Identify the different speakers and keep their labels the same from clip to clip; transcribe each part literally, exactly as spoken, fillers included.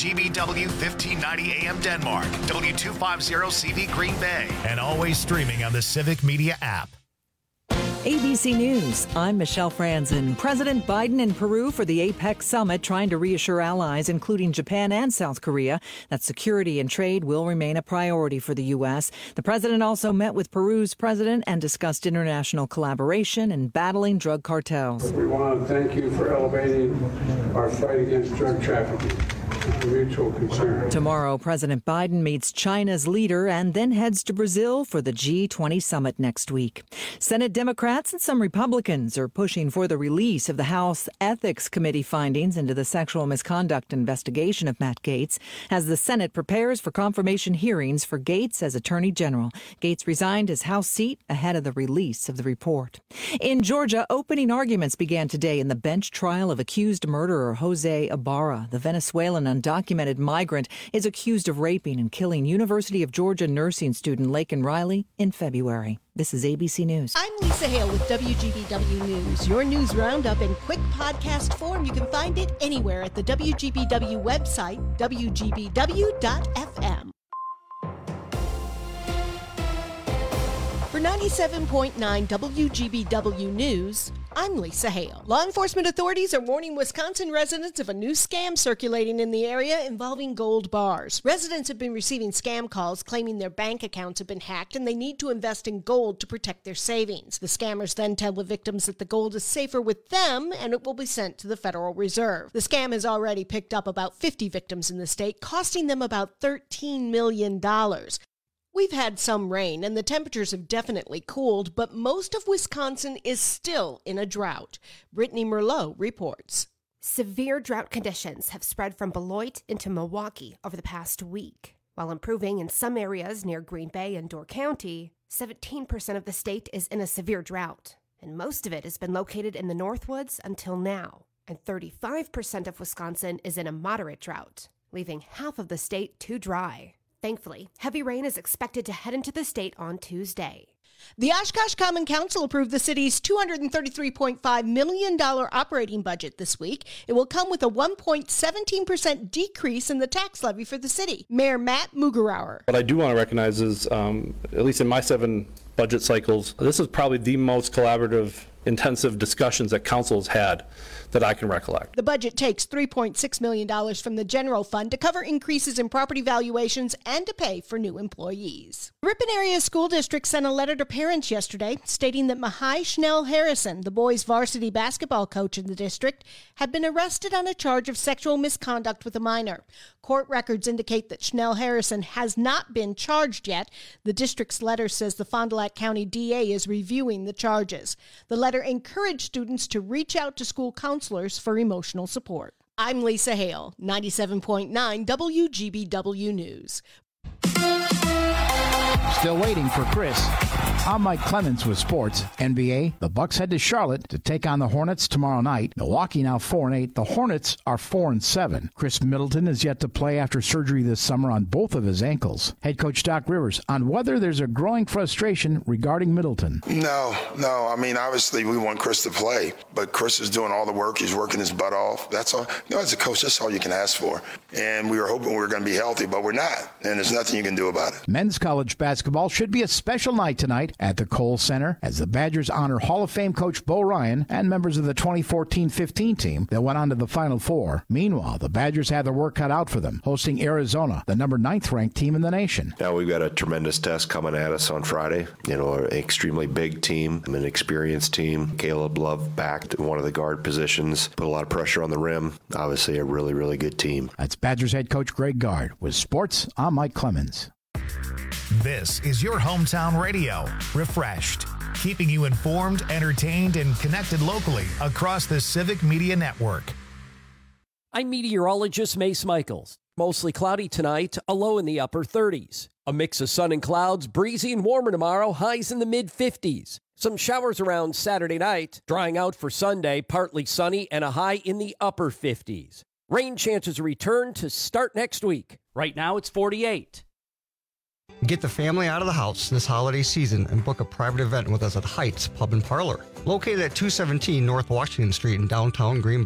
Speaker 1: G B W fifteen ninety A M Denmark, W two fifty C V Green Bay, and always streaming on the Civic Media app.
Speaker 2: A B C News, I'm Michelle Franzen. President Biden in Peru for the APEC summit, trying to reassure allies, including Japan and South Korea, that security and trade will remain a priority for the U S. The president also met with Peru's president and discussed international collaboration and battling drug cartels.
Speaker 3: We want to thank you for elevating our fight against drug trafficking. Mutual concern.
Speaker 2: Tomorrow, President Biden meets China's leader and then heads to Brazil for the G twenty summit next week. Senate Democrats and some Republicans are pushing for the release of the House Ethics Committee findings into the sexual misconduct investigation of Matt Gaetz as the Senate prepares for confirmation hearings for Gaetz as Attorney General. Gaetz resigned his House seat ahead of the release of the report. In Georgia, opening arguments began today in the bench trial of accused murderer Jose Ibarra. The Venezuelan undocumented migrant is accused of raping and killing University of Georgia nursing student Laken Riley in February. This is A B C News.
Speaker 4: I'm Lisa Hale with W G B W News. Your news roundup in quick podcast form. You can find it anywhere at the W G B W website, W G B W dot F M. For ninety-seven point nine W G B W News, I'm Lisa Hale. Law enforcement authorities are warning Wisconsin residents of a new scam circulating in the area involving gold bars. Residents have been receiving scam calls claiming their bank accounts have been hacked and they need to invest in gold to protect their savings. The scammers then tell the victims that the gold is safer with them and it will be sent to the Federal Reserve. The scam has already picked up about fifty victims in the state, costing them about thirteen million dollars. We've had some rain and the temperatures have definitely cooled, but most of Wisconsin is still in a drought. Brittany Merlot reports.
Speaker 5: Severe drought conditions have spread from Beloit into Milwaukee over the past week. While improving in some areas near Green Bay and Door County, seventeen percent of the state is in a severe drought, and most of it has been located in the Northwoods until now. And thirty-five percent of Wisconsin is in a moderate drought, leaving half of the state too dry. Thankfully, heavy rain is expected to head into the state on Tuesday.
Speaker 4: The Oshkosh Common Council approved the city's two hundred thirty-three point five million dollars operating budget this week. It will come with a one point one seven percent decrease in the tax levy for the city. Mayor Matt Mugerauer.
Speaker 6: What I do want to recognize is, um, at least in my seven budget cycles, this is probably the most collaborative, intensive discussions that council has had that I can recollect.
Speaker 4: The budget takes three point six million dollars from the general fund to cover increases in property valuations and to pay for new employees. The Ripon Area School District sent a letter to parents yesterday stating that Mahai Schnell Harrison, the boys' varsity basketball coach in the district, had been arrested on a charge of sexual misconduct with a minor. Court records indicate that Schnell Harrison has not been charged yet. The district's letter says the Fond du Lac County D A is reviewing the charges. The letter encouraged students to reach out to school counselors for emotional support. I'm Lisa Hale, ninety-seven point nine W G B W News.
Speaker 7: Still waiting for Chris. I'm Mike Clemens with sports. N B A, the Bucks head to Charlotte to take on the Hornets tomorrow night. Milwaukee now four and eight. The Hornets are four and seven. Chris Middleton is yet to play after surgery this summer on both of his ankles. Head coach Doc Rivers on whether there's a growing frustration regarding Middleton.
Speaker 8: No, no. I mean, obviously we want Chris to play, but Chris is doing all the work. He's working his butt off. That's all. You know, as a coach, that's all you can ask for. And we were hoping we were going to be healthy, but we're not. And there's nothing you can do about it.
Speaker 7: Men's college basketball should be a special night tonight at the Kohl Center as the Badgers honor Hall of Fame coach Bo Ryan and members of the twenty fourteen fifteen team that went on to the Final Four. Meanwhile, the Badgers have their work cut out for them, hosting Arizona, the number ninth ranked team in the nation.
Speaker 9: Now we've got a tremendous test coming at us on Friday. You know, an extremely big team, an experienced team. Caleb Love back to one of the guard positions, put a lot of pressure on the rim. Obviously a really, really good team.
Speaker 7: That's Badgers head coach Greg Gard. With sports, I'm Mike Clemens.
Speaker 1: This is your hometown radio, Refreshed, keeping you informed, entertained, and connected locally across the Civic Media Network.
Speaker 10: I'm meteorologist Mace Michaels. Mostly cloudy tonight, a low in the upper thirties. A mix of sun and clouds, breezy and warmer tomorrow, highs in the mid-fifties. Some showers around Saturday night, drying out for Sunday, partly sunny and a high in the upper fifties. Rain chances return to start next week. Right now it's forty-eight.
Speaker 11: Get the family out of the house this holiday season and book a private event with us at Heights Pub and Parlor, located at two seventeen North Washington Street in downtown Green Bay.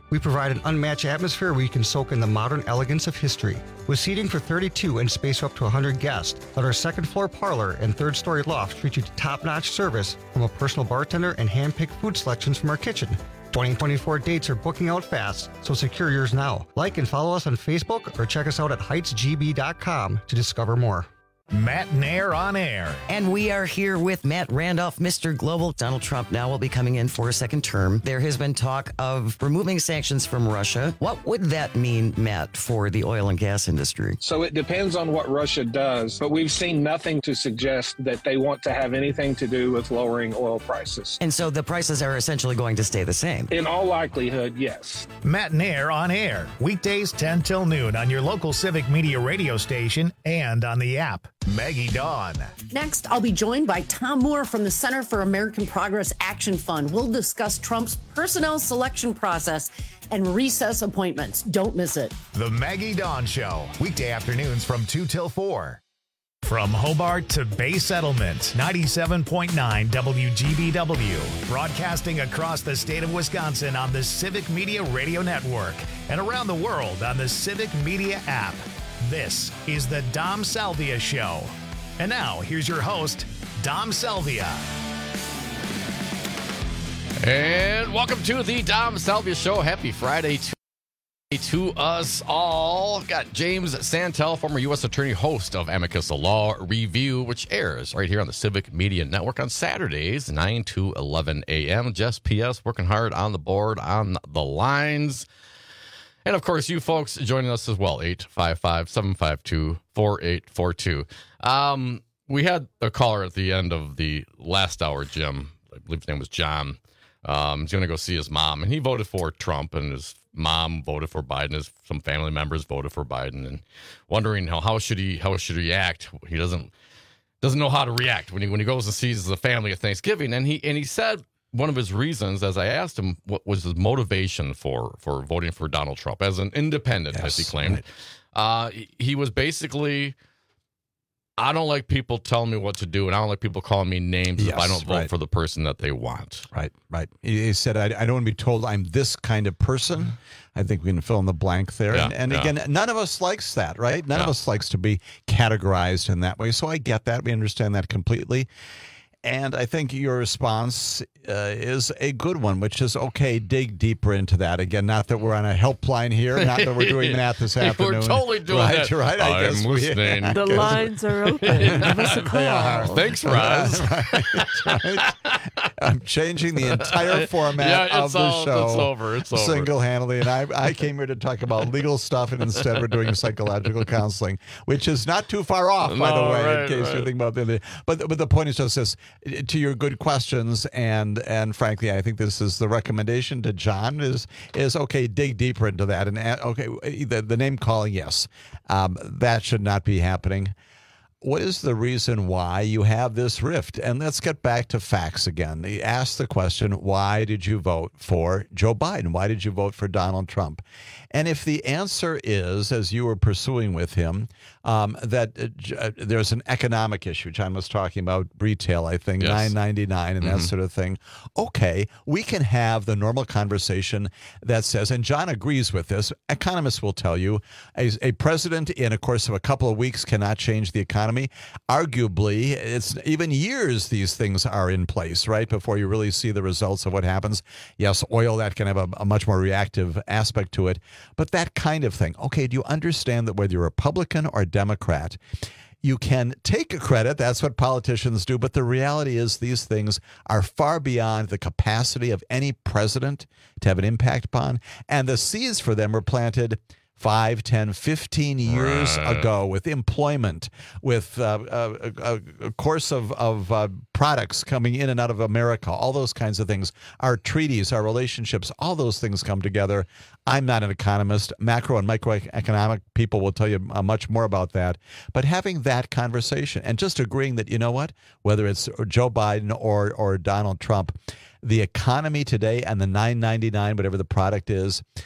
Speaker 11: We provide an unmatched atmosphere where you can soak in the modern elegance of history. With seating for thirty-two and space for up to one hundred guests, let our second floor parlor and third story loft treat you to top-notch service from a personal bartender and hand-picked food selections from our kitchen. twenty twenty-four dates are booking out fast, so secure yours now. Like and follow us on Facebook or check us out at heights g b dot com to discover more.
Speaker 1: Matt Nair on air.
Speaker 12: And we are here with Matt Randolph, Mister Global. Donald Trump now will be coming in for a second term. There has been talk of removing sanctions from Russia. What would that mean, Matt, for the oil and gas industry?
Speaker 13: So it depends on what Russia does, but we've seen nothing to suggest that they want to have anything to do with lowering oil prices.
Speaker 12: And so the prices are essentially going to stay the same?
Speaker 13: In all likelihood, yes.
Speaker 1: Matt Nair on air. Weekdays ten till noon on your local Civic Media radio station and on the app. Maggie Dawn.
Speaker 14: Next, I'll be joined by Tom Moore from the Center for American Progress Action Fund. We'll discuss Trump's personnel selection process and recess appointments. Don't miss it.
Speaker 1: The Maggie Dawn Show. Weekday afternoons from two till four. From Hobart to Bay Settlement, ninety-seven point nine W G B W. Broadcasting across the state of Wisconsin on the Civic Media Radio Network and around the world on the Civic Media app. This is the Dom Salvia Show. And now, here's your host, Dom Salvia.
Speaker 15: And welcome to the Dom Salvia Show. Happy Friday to, to us all. Got James Santel, former U S attorney, host of Amicus Law Review, which airs right here on the Civic Media Network on Saturdays, nine to eleven a.m. Jess P S working hard on the board, on the lines. And, of course, you folks joining us as well, eight five five, seven five two, four eight four two. Um, we had a caller at the end of the last hour, Jim. I believe his name was John. Um, he's going to go see his mom, and he voted for Trump, and his mom voted for Biden. His some family members voted for Biden, and wondering how, how should he how should he act? He doesn't doesn't know how to react when he when he goes and sees the family at Thanksgiving. And he and he said one of his reasons, as I asked him, what was his motivation for for voting for Donald Trump as an independent, yes, as he claimed. Right. Uh, he was basically, I don't like people telling me what to do, and I don't like people calling me names yes, if I don't vote
Speaker 16: right.
Speaker 15: for the person that they want.
Speaker 16: Right, right. He said, I, I don't want to be told I'm this kind of person. I think we can fill in the blank there.
Speaker 15: Yeah,
Speaker 16: and and
Speaker 15: yeah.
Speaker 16: again, none of us likes that, right? None
Speaker 15: yeah.
Speaker 16: of us likes to be categorized in that way. So I get that. We understand that completely. And I think your response uh, is a good one, which is, okay, dig deeper into that. Again, not that we're on a helpline here, not that we're doing that this afternoon.
Speaker 15: We're totally doing
Speaker 16: right,
Speaker 15: that.
Speaker 16: Right, I
Speaker 15: I'm
Speaker 16: guess
Speaker 15: listening.
Speaker 16: We,
Speaker 14: the lines are open. Give us a call.
Speaker 16: They are.
Speaker 15: Thanks, Roz.
Speaker 16: right, right. I'm changing the entire format
Speaker 15: yeah,
Speaker 16: of the
Speaker 15: all,
Speaker 16: show.
Speaker 15: It's over. It's over.
Speaker 16: Single-handedly. And I, I came here to talk about legal stuff, and instead we're doing psychological counseling, which is not too far off, by
Speaker 15: no,
Speaker 16: the way,
Speaker 15: right,
Speaker 16: in case
Speaker 15: right.
Speaker 16: you think about the But, but the point is just this, to your good questions, and and frankly, I think this is the recommendation to John is, is okay, dig deeper into that. And, okay, the, the name calling, yes, um, that should not be happening. What is the reason why you have this rift? And let's get back to facts again. Ask the question, why did you vote for Joe Biden? Why did you vote for Donald Trump? And if the answer is, as you were pursuing with him, um, that uh, there's an economic issue, John was talking about retail, I think,
Speaker 15: yes.
Speaker 16: nine ninety-nine and
Speaker 15: mm-hmm.
Speaker 16: that sort of thing. Okay, we can have the normal conversation that says, and John agrees with this, economists will tell you, a, a president in a course of a couple of weeks cannot change the economy. Arguably, it's even years these things are in place, right, before you really see the results of what happens. Yes, oil, that can have a, a much more reactive aspect to it. But that kind of thing. Okay, do you understand that whether you're Republican or Democrat, you can take credit. That's what politicians do. But the reality is these things are far beyond the capacity of any president to have an impact upon. And the seeds for them were planted five, ten, fifteen years
Speaker 15: right.
Speaker 16: ago with employment, with uh, a, a, a course of, of uh, products coming in and out of America, all those kinds of things, our treaties, our relationships, all those things come together. I'm not an economist. Macro and microeconomic people will tell you uh, much more about that. But having that conversation and just agreeing that, you know what, whether it's Joe Biden or, or Donald Trump, the economy today and the nine ninety-nine, whatever the product is,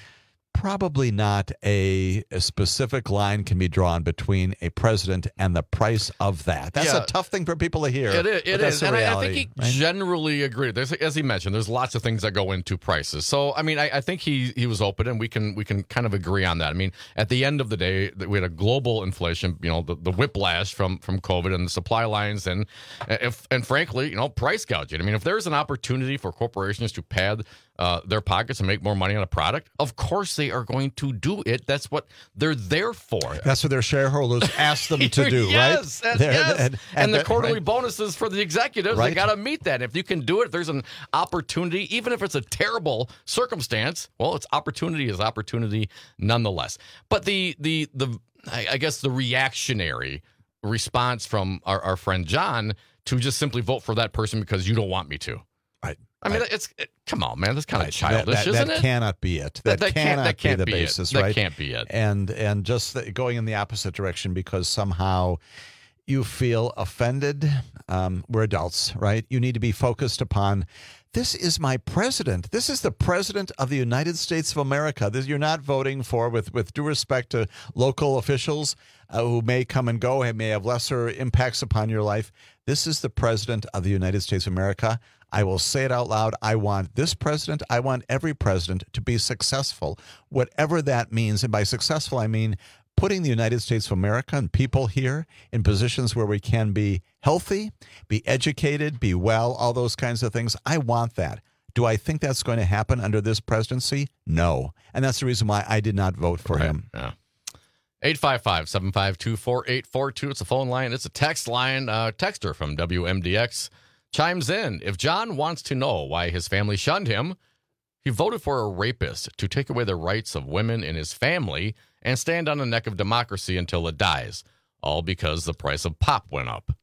Speaker 16: probably not a, a specific line can be drawn between a president and the price of that. That's
Speaker 15: Yeah.
Speaker 16: a tough thing for people to hear.
Speaker 15: It is. It
Speaker 16: that's
Speaker 15: is.
Speaker 16: the
Speaker 15: And I, I
Speaker 16: reality,
Speaker 15: think he
Speaker 16: right?
Speaker 15: generally agreed. There's, as he mentioned, there's lots of things that go into prices. So, I mean, I, I think he he was open, and we can we can kind of agree on that. I mean, at the end of the day, we had a global inflation, you know, the, the whiplash from from COVID and the supply lines, and if and frankly, you know, price gouging. I mean, if there's an opportunity for corporations to pad Uh, their pockets and make more money on a product, of course they are going to do it. That's what they're there for.
Speaker 16: That's what their shareholders ask them to do,
Speaker 15: yes,
Speaker 16: right?
Speaker 15: Yes,
Speaker 16: They're-
Speaker 15: yes.
Speaker 16: and-
Speaker 15: And,
Speaker 16: and
Speaker 15: the
Speaker 16: that-
Speaker 15: quarterly
Speaker 16: right.
Speaker 15: bonuses for the executives,
Speaker 16: Right.
Speaker 15: they got to meet that. If you can do it, there's an opportunity, even if it's a terrible circumstance. Well, it's opportunity is opportunity nonetheless. But the the the I, I guess the reactionary response from our, our friend John to just simply vote for that person because you don't want me to.
Speaker 16: Right.
Speaker 15: I mean, it's it, come on, man. That's kind of
Speaker 16: Right.
Speaker 15: childish,
Speaker 16: that, that,
Speaker 15: isn't
Speaker 16: that
Speaker 15: it?
Speaker 16: cannot be it. That,
Speaker 15: That- that can't-
Speaker 16: cannot
Speaker 15: that can't
Speaker 16: be the
Speaker 15: be it.
Speaker 16: basis,
Speaker 15: That
Speaker 16: right?
Speaker 15: can't be it.
Speaker 16: And and just the, going in the opposite direction because somehow you feel offended. Um, we're adults, right? You need to be focused upon. This is my president. This is the president of the United States of America. This, you're not voting for, with, with due respect to local officials uh, who may come and go and may have lesser impacts upon your life. This is the president of the United States of America. I will say it out loud. I want this president, I want every president to be successful, whatever that means. And by successful, I mean putting the United States of America and people here in positions where we can be healthy, be educated, be well, all those kinds of things. I want that. Do I think that's going to happen under this presidency? No. And that's the reason why I did not vote for
Speaker 15: Right.
Speaker 16: him.
Speaker 15: Yeah. eight five five, seven five two, four eight four two. It's a phone line. It's a text line. Uh, texter from W M D X chimes in. If John wants to know why his family shunned him, he voted for a rapist to take away the rights of women in his family and stand on the neck of democracy until it dies, all because the price of pop went up.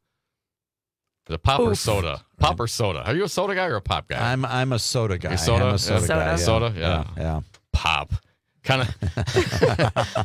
Speaker 15: The pop or
Speaker 16: Oof.
Speaker 15: soda? Pop or soda? Are you a soda guy or a pop guy?
Speaker 16: I'm I'm a soda guy.
Speaker 15: You're soda?
Speaker 16: I'm a soda
Speaker 15: Yeah.
Speaker 16: guy. Yeah.
Speaker 15: Soda? Yeah.
Speaker 16: Yeah. yeah.
Speaker 15: Pop. Kind of.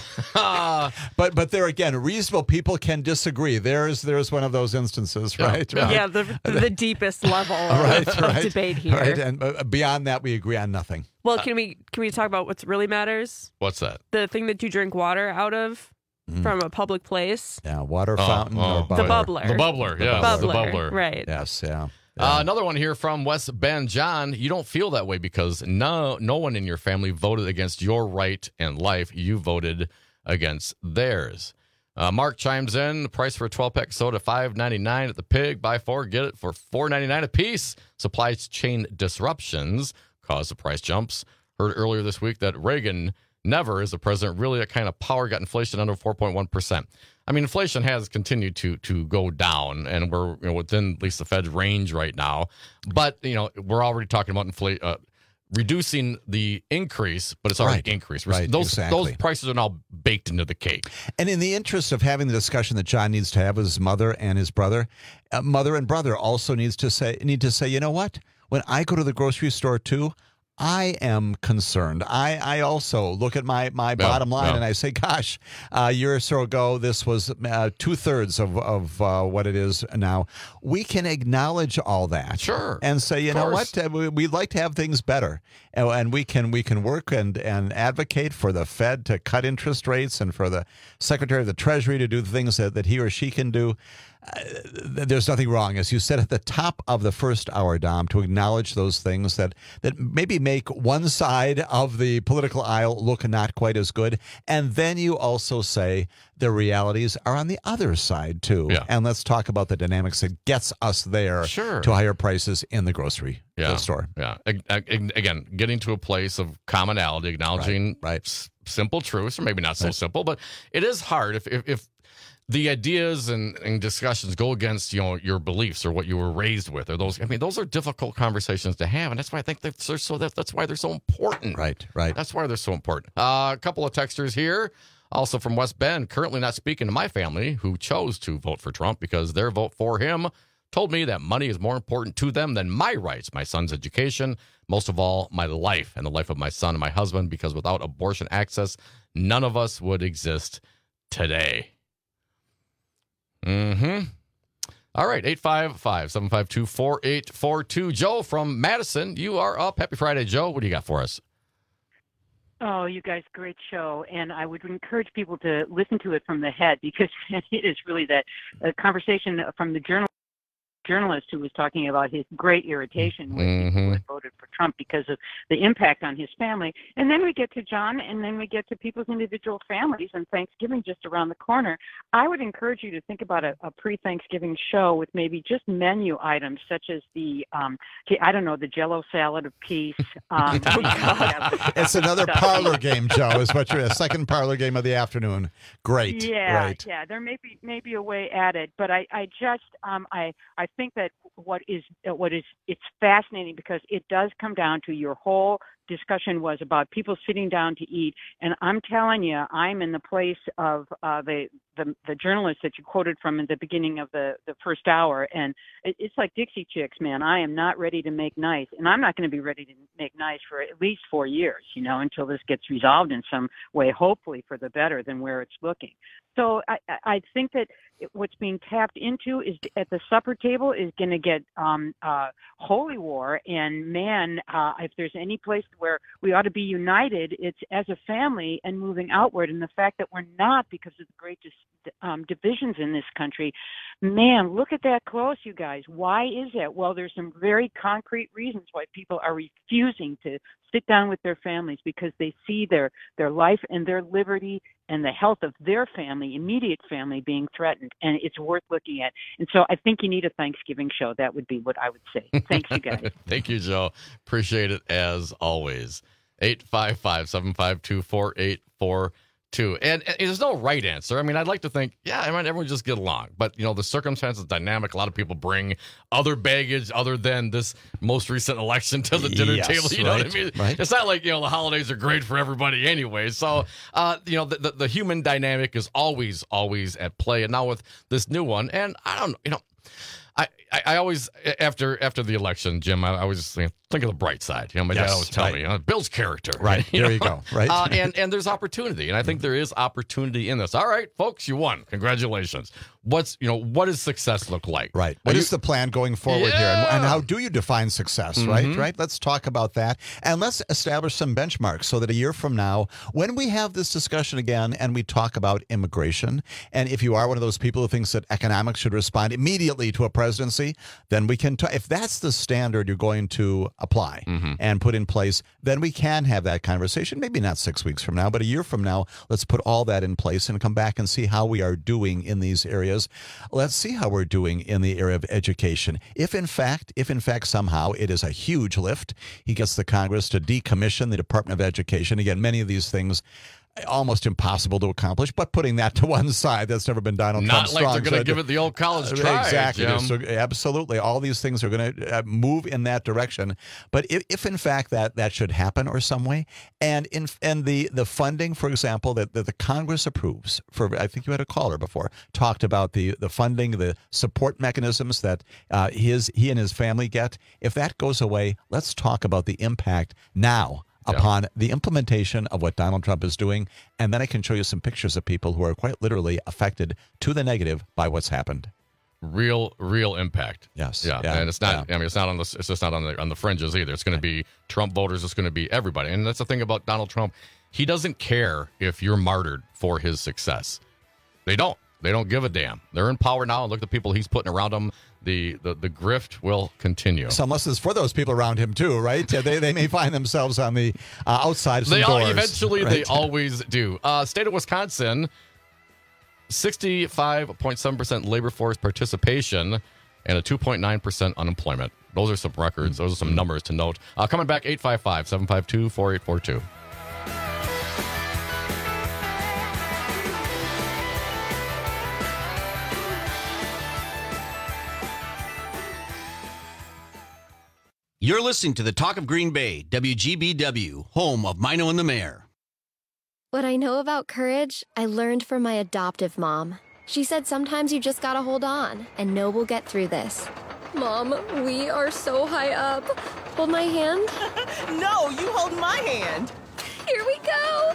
Speaker 15: uh,
Speaker 16: but but there again, reasonable people can disagree. There's there's one of those instances, right?
Speaker 17: Yeah,
Speaker 16: right?
Speaker 17: yeah the, the deepest level
Speaker 16: right,
Speaker 17: of,
Speaker 16: right,
Speaker 17: of debate here.
Speaker 16: Right, and uh, beyond that, we agree on nothing.
Speaker 17: Well, can we can we talk about what really matters?
Speaker 15: What's that?
Speaker 17: The thing that you drink water out of
Speaker 16: Mm.
Speaker 17: from a public place.
Speaker 16: Yeah, water
Speaker 15: Oh,
Speaker 16: fountain
Speaker 15: oh.
Speaker 16: or
Speaker 17: The
Speaker 16: bubbler.
Speaker 17: bubbler.
Speaker 15: The bubbler, yeah,
Speaker 17: bubbler,
Speaker 15: the bubbler.
Speaker 17: right?
Speaker 16: Yes, yeah.
Speaker 15: Uh, another one here from West Bend. John, you don't feel that way because no no one in your family voted against your right and life. You voted against theirs. Uh, Mark chimes in. The price for a twelve-pack soda, five ninety-nine at the Pig. Buy four, get it for four ninety-nine a piece. Supply chain disruptions caused the price jumps. Heard earlier this week that Reagan never, as the president, really that kind of power, got inflation under four point one percent. I mean, inflation has continued to to go down, and we're you know, within at least the Fed's range right now. But you know, we're already talking about inflation, uh, reducing the increase, but it's already
Speaker 16: Right.
Speaker 15: increased.
Speaker 16: Right,
Speaker 15: Those
Speaker 16: exactly.
Speaker 15: those prices are now baked into the cake.
Speaker 16: And in the interest of having the discussion that John needs to have with his mother and his brother, uh, mother and brother also needs to say need to say, you know what? When I go to the grocery store too, I am concerned. I, I also look at my, my bottom line
Speaker 15: yeah.
Speaker 16: and I say, gosh, a year or so ago, this was uh, two thirds of, of uh, what it is now. We can acknowledge all that.
Speaker 15: Sure.
Speaker 16: And say, you
Speaker 15: Of
Speaker 16: know
Speaker 15: course.
Speaker 16: what? Uh, we- We'd like to have things better. And, and we can we can work and, and advocate for the Fed to cut interest rates and for the Secretary of the Treasury to do the things that, that he or she can do. Uh, there's nothing wrong, as you said at the top of the first hour, Dom, to acknowledge those things that, that maybe make one side of the political aisle look not quite as good. And then you also say the realities are on the other side, too.
Speaker 15: Yeah.
Speaker 16: And let's talk about the dynamics that gets us there
Speaker 15: Sure.
Speaker 16: to higher prices in the grocery
Speaker 15: Yeah.
Speaker 16: store.
Speaker 15: Yeah. Ag- ag- Again, getting to a place of commonality, acknowledging
Speaker 16: Right, right.
Speaker 15: s- simple truths, or maybe not so
Speaker 16: Right.
Speaker 15: simple, but it is hard if if, if the ideas and, and discussions go against you know your beliefs or what you were raised with, or those. I mean, those are difficult conversations to have, and that's why I think that they're so that, that's why they're so important.
Speaker 16: Right, right.
Speaker 15: That's why they're so important. Uh, a couple of texters here, also from West Bend, currently not speaking to my family who chose to vote for Trump because their vote for him told me that money is more important to them than my rights, my son's education, most of all, my life and the life of my son and my husband, because without abortion access, none of us would exist today. Mm-hmm. All right, eight five five, seven five two, four eight four two. Joe from Madison, you are up. Happy Friday, Joe. What do you got for us?
Speaker 18: Oh, you guys, great show. And I would encourage people to listen to it from the head, because it is really that uh, conversation from the journal. journalist who was talking about his great irritation with
Speaker 15: Mm-hmm.
Speaker 18: people who had voted for Trump because of the impact on his family. And then we get to John, and then we get to people's individual families and Thanksgiving just around the corner. I would encourage you to think about a, a pre-Thanksgiving show with maybe just menu items such as the, um, I don't know, the Jell-O salad of peace. Um,
Speaker 16: It's another parlor game, Joe, is what you're, a second parlor game of the afternoon. Great.
Speaker 18: Yeah,
Speaker 16: Great.
Speaker 18: yeah. There may be maybe a way at it, but I, I just um, I I think that what is what is it's fascinating because it does come down to your whole discussion was about people sitting down to eat, and I'm telling you, I'm in the place of uh, the, the the journalist that you quoted from at the beginning of the the first hour, and it, it's like Dixie Chicks, man. I am not ready to make nice, and I'm not going to be ready to make nice for at least four years, you know, until this gets resolved in some way, hopefully for the better than where it's looking. So I, I think that what's being tapped into is at the supper table is going to get um, uh, holy war. And man, uh, if there's any place where we ought to be united, it's as a family and moving outward. And the fact that we're not because of the great dis- um, divisions in this country, man, look at that close, you guys. Why is that? Well, there's some very concrete reasons why people are refusing to sit down with their families because they see their, their life and their liberty and the health of their family, immediate family, being threatened. And it's worth looking at. And so I think you need a Thanksgiving show. That would be what I would say. Thanks, you guys.
Speaker 15: Thank you, Joe. Appreciate it as always. eight five five, seven five two, four eight four two. And, and there's no right answer. I mean, I'd like to think, yeah, I mean, everyone just get along. But, you know, the circumstances dynamic. A lot of people bring other baggage other than this most recent election to the dinner
Speaker 16: Yes,
Speaker 15: table. You know
Speaker 16: right,
Speaker 15: what I mean?
Speaker 16: right.
Speaker 15: It's not like, you know, the holidays are great for everybody anyway. So, uh, you know, the, the, the human dynamic is always, always at play. And now with this new one, and I don't know, you know, I, I, I always, after after the election, Jim, I, I was you know, think of the bright side. You know, my
Speaker 16: Yes,
Speaker 15: dad always tell
Speaker 16: right.
Speaker 15: me, you know, Bill's character.
Speaker 16: Right,
Speaker 15: You
Speaker 16: there
Speaker 15: know?
Speaker 16: you go, right.
Speaker 15: Uh, and, and there's opportunity, and I think there is opportunity in this. All right, folks, you won. Congratulations. What's, you know, what does success look like?
Speaker 16: Right. What
Speaker 15: Are
Speaker 16: is
Speaker 15: you-
Speaker 16: the plan going forward here? And, and how do you define success, right?
Speaker 15: Mhm.
Speaker 16: Right? Let's talk about that. And let's establish some benchmarks so that a year from now, when we have this discussion again and we talk about immigration, and if you are one of those people who thinks that economics should respond immediately to a presidency, then we can, t- if that's the standard you're going to apply
Speaker 15: Mm-hmm.
Speaker 16: and put in place, then we can have that conversation. Maybe not six weeks from now, but a year from now, let's put all that in place and come back and see how we are doing in these areas. Let's see how we're doing in the area of education. If in fact, if in fact somehow it is a huge lift, he gets the Congress to decommission the Department of Education. Again, many of these things almost impossible to accomplish, but putting that to one side, that's never been Donald
Speaker 15: Not
Speaker 16: Trump's
Speaker 15: like
Speaker 16: strong
Speaker 15: they're going to
Speaker 16: side.
Speaker 15: give it the old college
Speaker 16: Uh,
Speaker 15: try.
Speaker 16: Exactly.
Speaker 15: Jim.
Speaker 16: So, absolutely. All these things are going to uh, move in that direction. But if, if in fact that, that should happen or some way, and in and the, the funding, for example, that, that the Congress approves for, I think you had a caller before, talked about the, the funding, the support mechanisms that uh, his he and his family get. If that goes away, let's talk about the impact now upon the implementation of what Donald Trump is doing. And then I can show you some pictures of people who are quite literally affected to the negative by what's happened.
Speaker 15: Real, real impact.
Speaker 16: Yes.
Speaker 15: Yeah.
Speaker 16: Yeah.
Speaker 15: And it's not, I mean, it's not on the, it's just not on the, on the fringes either. It's going to be Trump voters. It's going to be everybody. And that's the thing about Donald Trump. He doesn't care if you're martyred for his success. They don't. They don't give a damn. They're in power now, and look at the people he's putting around him. The the, the grift will continue.
Speaker 16: So unless it's for those people around him too, right? they they may find themselves on the uh, outside of some
Speaker 15: They all,
Speaker 16: doors.
Speaker 15: eventually,
Speaker 16: right?
Speaker 15: they always do. Uh, state of Wisconsin, sixty-five point seven percent labor force participation and a two point nine percent unemployment. Those are some records. Those are some numbers to note. Uh, coming back, eight five five, seven five two, four eight four two.
Speaker 19: You're listening to the Talk of Green Bay, W G B W, home of Mino and the Mayor.
Speaker 20: What I know about courage, I learned from my adoptive mom. She said sometimes you just gotta hold on and know we'll get through this. Mom, we are so high up. Hold my hand.
Speaker 21: No, you hold my hand.
Speaker 20: Here we go.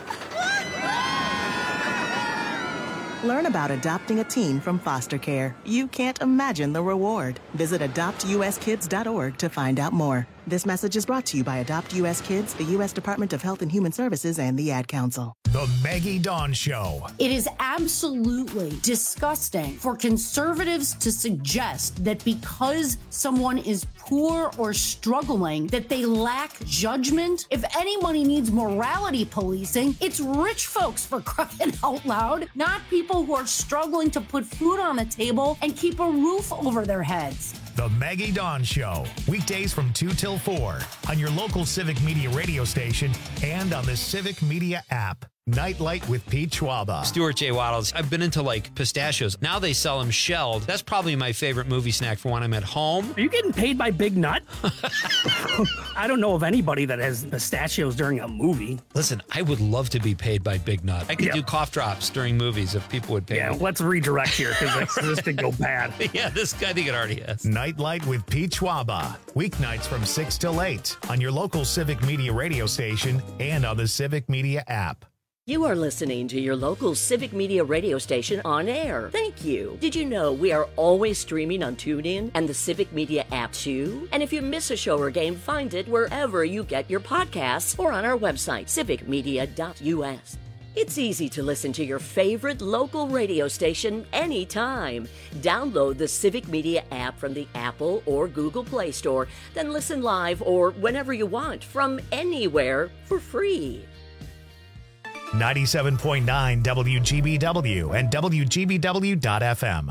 Speaker 21: Learn about adopting a teen from foster care. You can't imagine the reward. Visit adopt u s kids dot org to find out more. This message is brought to you by Adopt U S Kids, the U S Department of Health and Human Services, and the Ad Council.
Speaker 1: The Maggie Dawn Show.
Speaker 14: It is absolutely disgusting for conservatives to suggest that because someone is poor or struggling, that they lack judgment. If anybody needs morality policing, it's rich folks, for crying out loud, not people who are struggling to put food on the table and keep a roof over their heads.
Speaker 1: The Maggie Dawn Show. Weekdays from two till four on your local Civic Media radio station and on the Civic Media app. Nightlight with Pete Schwaba.
Speaker 3: Stuart J. Waddles. I've been into like pistachios. Now they sell them shelled. That's probably my favorite movie snack for when I'm at home.
Speaker 22: Are you getting paid by Big Nut? I don't know of anybody that has pistachios during a movie.
Speaker 3: Listen, I would love to be paid by Big Nut. I could
Speaker 22: Yeah.
Speaker 3: do cough drops during movies if people would pay
Speaker 22: Yeah,
Speaker 3: me.
Speaker 22: let's redirect here because this could go bad.
Speaker 3: Yeah, this guy, I think it already has.
Speaker 1: Nightlight with Pete Schwaba. Weeknights from six till eight on your local Civic Media radio station and on the Civic Media app.
Speaker 23: You are listening to your local Civic Media radio station on air. Thank you. Did you know we are always streaming on TuneIn and the Civic Media app too? And if you miss a show or game, find it wherever you get your podcasts or on our website, civic media dot U S. It's easy to listen to your favorite local radio station anytime. Download the Civic Media app from the Apple or Google Play Store, then listen live or whenever you want from anywhere for free.
Speaker 1: ninety-seven point nine W G B W and W G B W dot F M.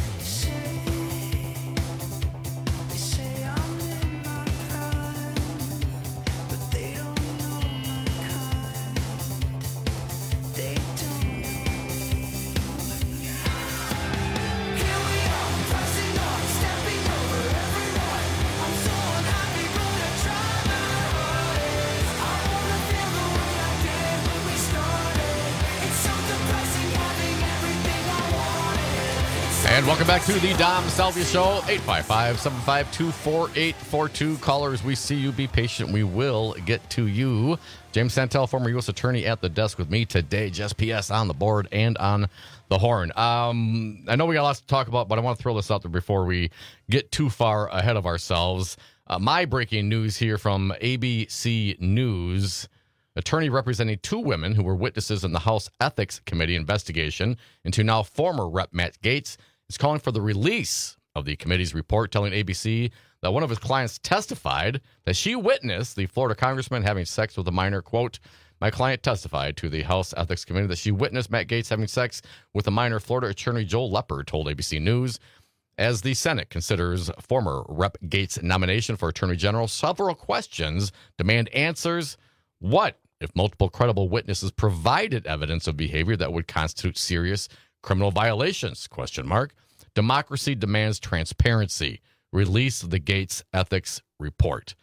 Speaker 15: And welcome back to the Dom Salvia Show. eight five five, seven five two, four eight four two. Callers, we see you. Be patient. We will get to you. James Santel, former U S attorney, at the desk with me today. Just P S on the board and on the horn. Um, I know we got lots to talk about, but I want to throw this out there before we get too far ahead of ourselves. Uh, my breaking news here from A B C News. Attorney representing two women who were witnesses in the House Ethics Committee investigation into now former Rep Matt Gaetz is calling for the release of the committee's report, telling A B C that one of his clients testified that she witnessed the Florida congressman having sex with a minor. Quote, my client testified to the House Ethics Committee that she witnessed Matt Gaetz having sex with a minor. Florida Attorney Joel Leppard told A B C News. As the Senate considers former Rep Gaetz' nomination for Attorney General, several questions demand answers. What if multiple credible witnesses provided evidence of behavior that would constitute serious criminal violations? Question mark. Democracy demands transparency. Release the Gaetz ethics report.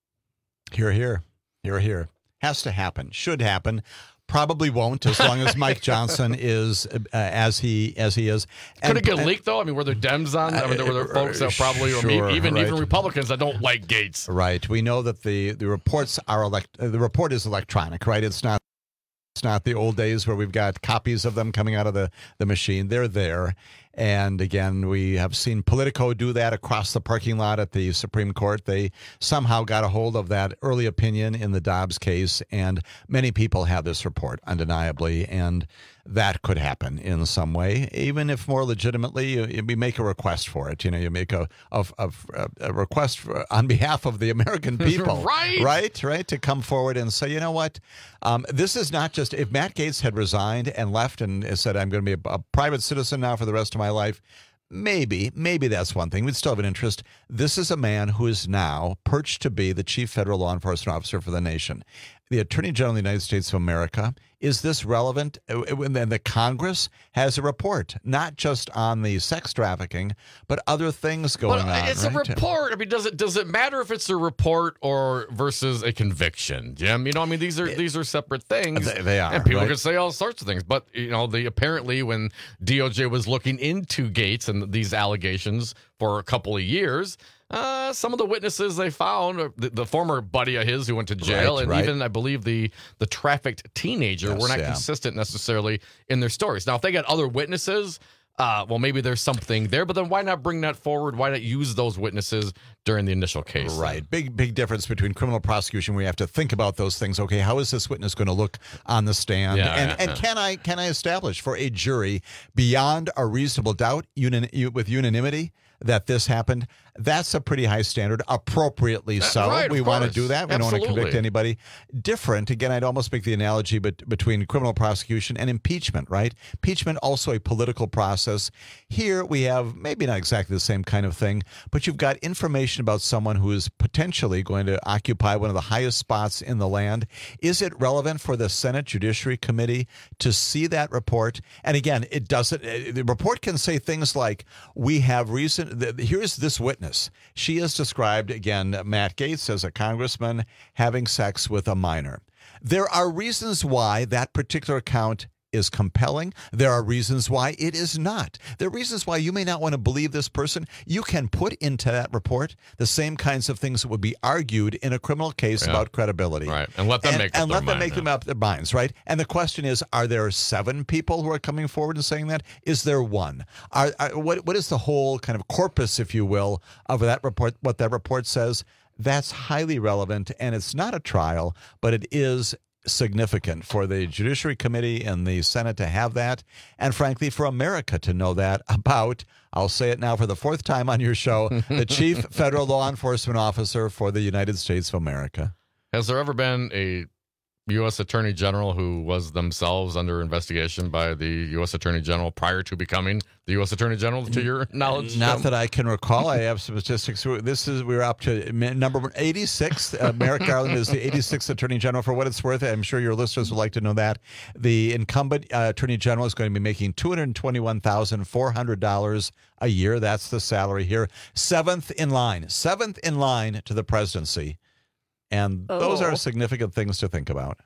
Speaker 16: Here, here, here, here. Has to happen. Should happen. Probably won't, as long as Mike Johnson is uh, as he as he is.
Speaker 15: Could
Speaker 16: And-
Speaker 15: it get
Speaker 16: and-
Speaker 15: leaked though? I mean, were there Dems on? I mean, there were there folks that probably, or
Speaker 16: Sure,
Speaker 15: even
Speaker 16: right.
Speaker 15: even Republicans that don't like Gaetz.
Speaker 16: Right. We know that the the reports are elect. uh, The report is electronic, right? It's not. It's not the old days where we've got copies of them coming out of the, the machine. They're there. And again, we have seen Politico do that across the parking lot at the Supreme Court. They somehow got a hold of that early opinion in the Dobbs case, and many people have this report, undeniably, and that could happen in some way, even if more legitimately you, you make a request for it. You know, you make a a, a, a request for, on behalf of the American people,
Speaker 15: Right.
Speaker 16: right, right, to come forward and say, you know what, um, this is not just, if Matt Gaetz had resigned and left and said, I'm going to be a, a private citizen now for the rest of my life, maybe, maybe that's one thing. We'd still have an interest. This is a man who is now perched to be the chief federal law enforcement officer for the nation. The Attorney General of the United States of America. Is this relevant? And then the Congress has a report, not just on the sex trafficking, but other things going
Speaker 15: But
Speaker 16: on.
Speaker 15: it's
Speaker 16: right?
Speaker 15: a report. I mean, does it does it matter if it's a report or versus a conviction, Jim? You know, I mean, these are these are separate things.
Speaker 16: They- they are,
Speaker 15: and people
Speaker 16: right?
Speaker 15: can say all sorts of things. But you know, the apparently when D O J was looking into Gaetz and these allegations for a couple of years. Uh, some of the witnesses they found, uh, the, the former buddy of his who went to jail,
Speaker 16: Right,
Speaker 15: and
Speaker 16: right.
Speaker 15: even I believe the the trafficked teenager
Speaker 16: Yes,
Speaker 15: were not
Speaker 16: yeah.
Speaker 15: consistent necessarily in their stories. Now, if they got other witnesses, uh, well, maybe there's something there, but then why not bring that forward? Why not use those witnesses during the initial case?
Speaker 16: Right. Big, big difference between criminal prosecution where you have to think about those things. Okay, how is this witness going to look on the stand?
Speaker 15: Yeah,
Speaker 16: and
Speaker 15: yeah,
Speaker 16: and
Speaker 15: yeah.
Speaker 16: can I can I establish for a jury beyond a reasonable doubt unan- with unanimity that this happened? That's a pretty high standard, appropriately so.
Speaker 15: right, of
Speaker 16: we want to
Speaker 15: course.
Speaker 16: do that. We don't want to
Speaker 15: Absolutely.
Speaker 16: convict anybody. Different, again, I'd almost make the analogy bet- between criminal prosecution and impeachment, right? Impeachment, also a political process. Here we have maybe not exactly the same kind of thing, but you've got information about someone who is potentially going to occupy one of the highest spots in the land. Is it relevant for the Senate Judiciary Committee to see that report? And again, it doesn't, the report can say things like, we have reason, here's this witness. She is described, again, Matt Gaetz, as a congressman having sex with a minor. There are reasons why that particular account is compelling. There are reasons why it is not. There are reasons why you may not want to believe this person. You can put into that report the same kinds of things that would be argued in a criminal case
Speaker 15: Yeah.
Speaker 16: about credibility.
Speaker 15: Right. And let them
Speaker 16: and,
Speaker 15: make up
Speaker 16: and
Speaker 15: their
Speaker 16: let them
Speaker 15: mind,
Speaker 16: make
Speaker 15: yeah.
Speaker 16: them up their minds, right? And the question is, are there seven people who are coming forward and saying that? Is there one? Are, are, what what is the whole kind of corpus, if you will, of that report, what that report says? That's highly relevant, and it's not a trial, but it is significant for the Judiciary Committee and the Senate to have that, and frankly, for America to know that about, I'll say it now for the fourth time on your show, the Chief Federal Law Enforcement Officer for the United States of America.
Speaker 15: Has there ever been a U S Attorney General who was themselves under investigation by the U S Attorney General prior to becoming the U S Attorney General, to your knowledge?
Speaker 16: Not
Speaker 15: Jim?
Speaker 16: that I can recall. I have some statistics. This is we're up to number eighty-six. Uh, Merrick Garland is the eighty-sixth Attorney General. For what it's worth, I'm sure your listeners would like to know that. The incumbent uh, Attorney General is going to be making two hundred twenty-one thousand four hundred dollars a year. That's the salary here. Seventh in line. Seventh in line to the presidency. And those
Speaker 17: Oh.
Speaker 16: are significant things to think about.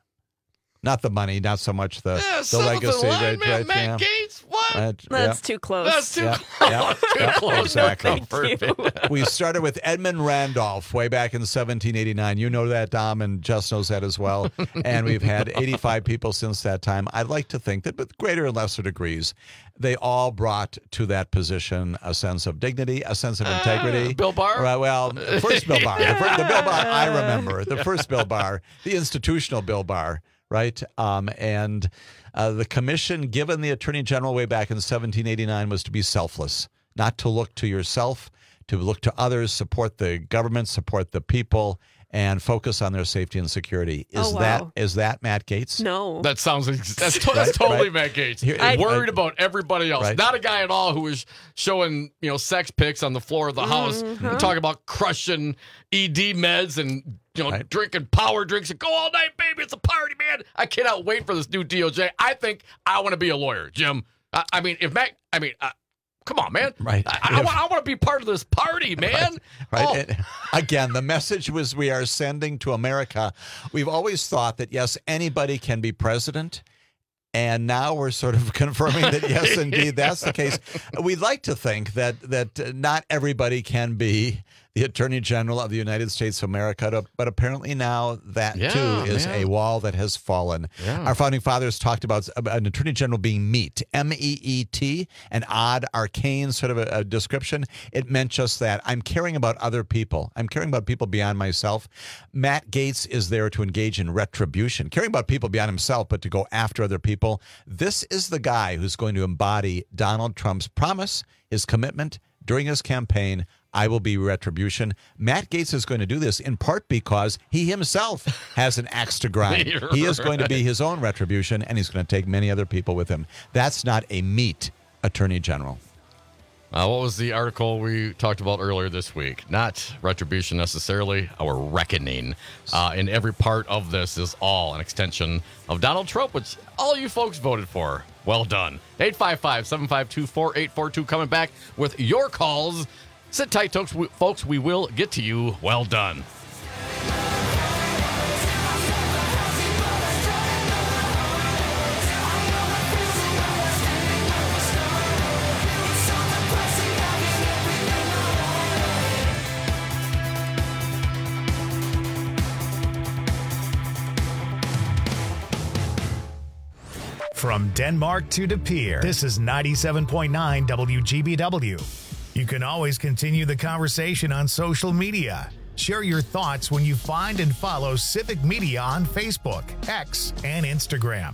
Speaker 16: Not the money, not so much the,
Speaker 15: Yeah,
Speaker 16: the
Speaker 15: seventh in
Speaker 16: legacy.
Speaker 15: line,
Speaker 16: right,
Speaker 15: man,
Speaker 16: right,
Speaker 15: Matt
Speaker 16: yeah.
Speaker 15: Gaetz, what?
Speaker 16: Right,
Speaker 17: That's
Speaker 16: yeah.
Speaker 17: too close.
Speaker 15: That's too
Speaker 16: Yeah,
Speaker 15: close.
Speaker 16: yeah,
Speaker 15: Too
Speaker 16: yeah,
Speaker 15: close.
Speaker 16: exactly.
Speaker 15: Perfect.
Speaker 16: We started with Edmund Randolph way back in seventeen eighty-nine. You know that, Dom, and Jess knows that as well. And we've had eighty-five people since that time. I'd like to think that with greater and lesser degrees, they all brought to that position a sense of dignity, a sense of integrity.
Speaker 15: Uh, Bill Barr?
Speaker 16: Right, well, the first Bill Barr. The, first, the Bill Barr I remember. The first Bill Barr, the institutional Bill Barr. Right. Um, and uh, the commission given the Attorney General way back in seventeen eighty-nine was to be selfless, not to look to yourself, to look to others, support the government, support the people, and focus on their safety and security. Is
Speaker 17: Oh, wow.
Speaker 16: that is that Matt Gaetz?
Speaker 17: No.
Speaker 15: That sounds that's, to,
Speaker 16: Right,
Speaker 15: that's totally
Speaker 16: right.
Speaker 15: Matt Gaetz.
Speaker 16: Here-
Speaker 15: I,
Speaker 16: I-
Speaker 15: worried about everybody else.
Speaker 16: Right.
Speaker 15: Not a guy at all who is showing, you know, sex pics on the floor of the house
Speaker 17: Mm-hmm.
Speaker 15: and talking about crushing E D meds and, you know,
Speaker 16: Right.
Speaker 15: drinking power drinks and go all night, baby. It's a party, man. I cannot wait for this new D O J. I think I want to be a lawyer, Jim. I, I mean, if Matt, I mean, uh, come on, man.
Speaker 16: Right.
Speaker 15: I, I,
Speaker 16: If-
Speaker 15: want, I want to be part of this party, man.
Speaker 16: Right.
Speaker 15: Oh.
Speaker 16: And again, the message was we are sending to America. We've always thought that, yes, anybody can be president. And now we're sort of confirming that, yes, indeed, that's the case. We'd like to think that that not everybody can be the Attorney General of the United States of America, but apparently now that,
Speaker 15: Yeah,
Speaker 16: too, is
Speaker 15: man.
Speaker 16: a wall that has fallen.
Speaker 15: Yeah.
Speaker 16: Our founding fathers talked about an Attorney General being meat, M E E T, an odd, arcane sort of a, a description. It meant just that. I'm caring about other people. I'm caring about people beyond myself. Matt Gaetz is there to engage in retribution, caring about people beyond himself, but to go after other people. This is the guy who's going to embody Donald Trump's promise, his commitment during his campaign. I will be retribution. Matt Gaetz is going to do this in part because he himself has an axe to grind. He is going to be his own retribution, and he's going to take many other people with him. That's not a meat Attorney General.
Speaker 15: Uh, what was the article we talked about earlier this week? Not retribution necessarily, our reckoning. Uh, and every part of this is all an extension of Donald Trump, which all you folks voted for. Well done. eight five five, seven five two, four eight four two coming back with your calls. Sit tight, folks. We, folks, we will get to you. Well done.
Speaker 1: From Denmark to De Pere, this is ninety-seven point nine W G B W. You can always continue the conversation on social media. Share your thoughts when you find and follow Civic Media on Facebook, X, and Instagram.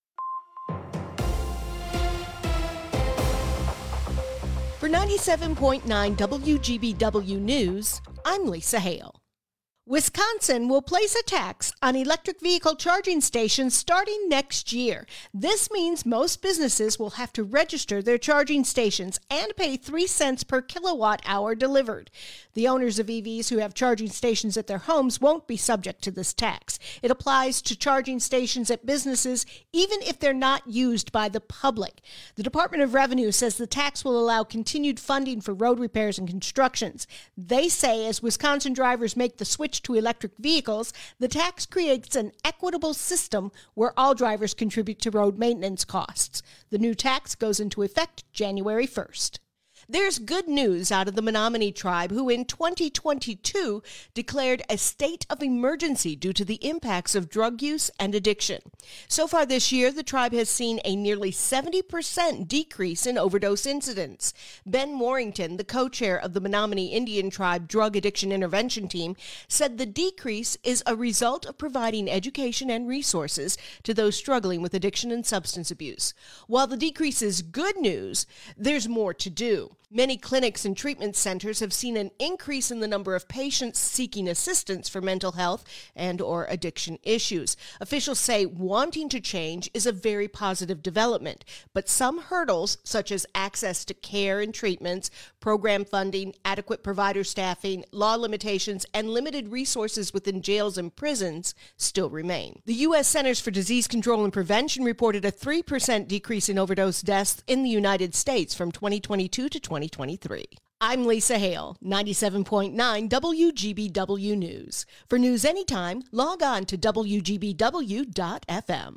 Speaker 4: For ninety-seven point nine W G B W News, I'm Lisa Hale. Wisconsin will place a tax on electric vehicle charging stations starting next year. This means most businesses will have to register their charging stations and pay three cents per kilowatt hour delivered. The owners of E Vs who have charging stations at their homes won't be subject to this tax. It applies to charging stations at businesses even if they're not used by the public. The Department of Revenue says the tax will allow continued funding for road repairs and constructions. They say as Wisconsin drivers make the switch to electric vehicles, the tax creates an equitable system where all drivers contribute to road maintenance costs. The new tax goes into effect January first. There's good news out of the Menominee tribe, who in twenty twenty-two declared a state of emergency due to the impacts of drug use and addiction. So far this year, the tribe has seen a nearly seventy percent decrease in overdose incidents. Ben Warrington, the co-chair of the Menominee Indian Tribe Drug Addiction Intervention Team, said the decrease is a result of providing education and resources to those struggling with addiction and substance abuse. While the decrease is good news, there's more to do. Many clinics and treatment centers have seen an increase in the number of patients seeking assistance for mental health and or addiction issues. Officials say wanting to change is a very positive development, but some hurdles, such as access to care and treatments, program funding, adequate provider staffing, law limitations, and limited resources within jails and prisons, still remain. The U S Centers for Disease Control and Prevention reported a three percent decrease in overdose deaths in the United States from twenty twenty-two to twenty twenty-three. I'm Lisa Hale, ninety-seven point nine W G B W News. For news anytime, log on to W G B W dot F M.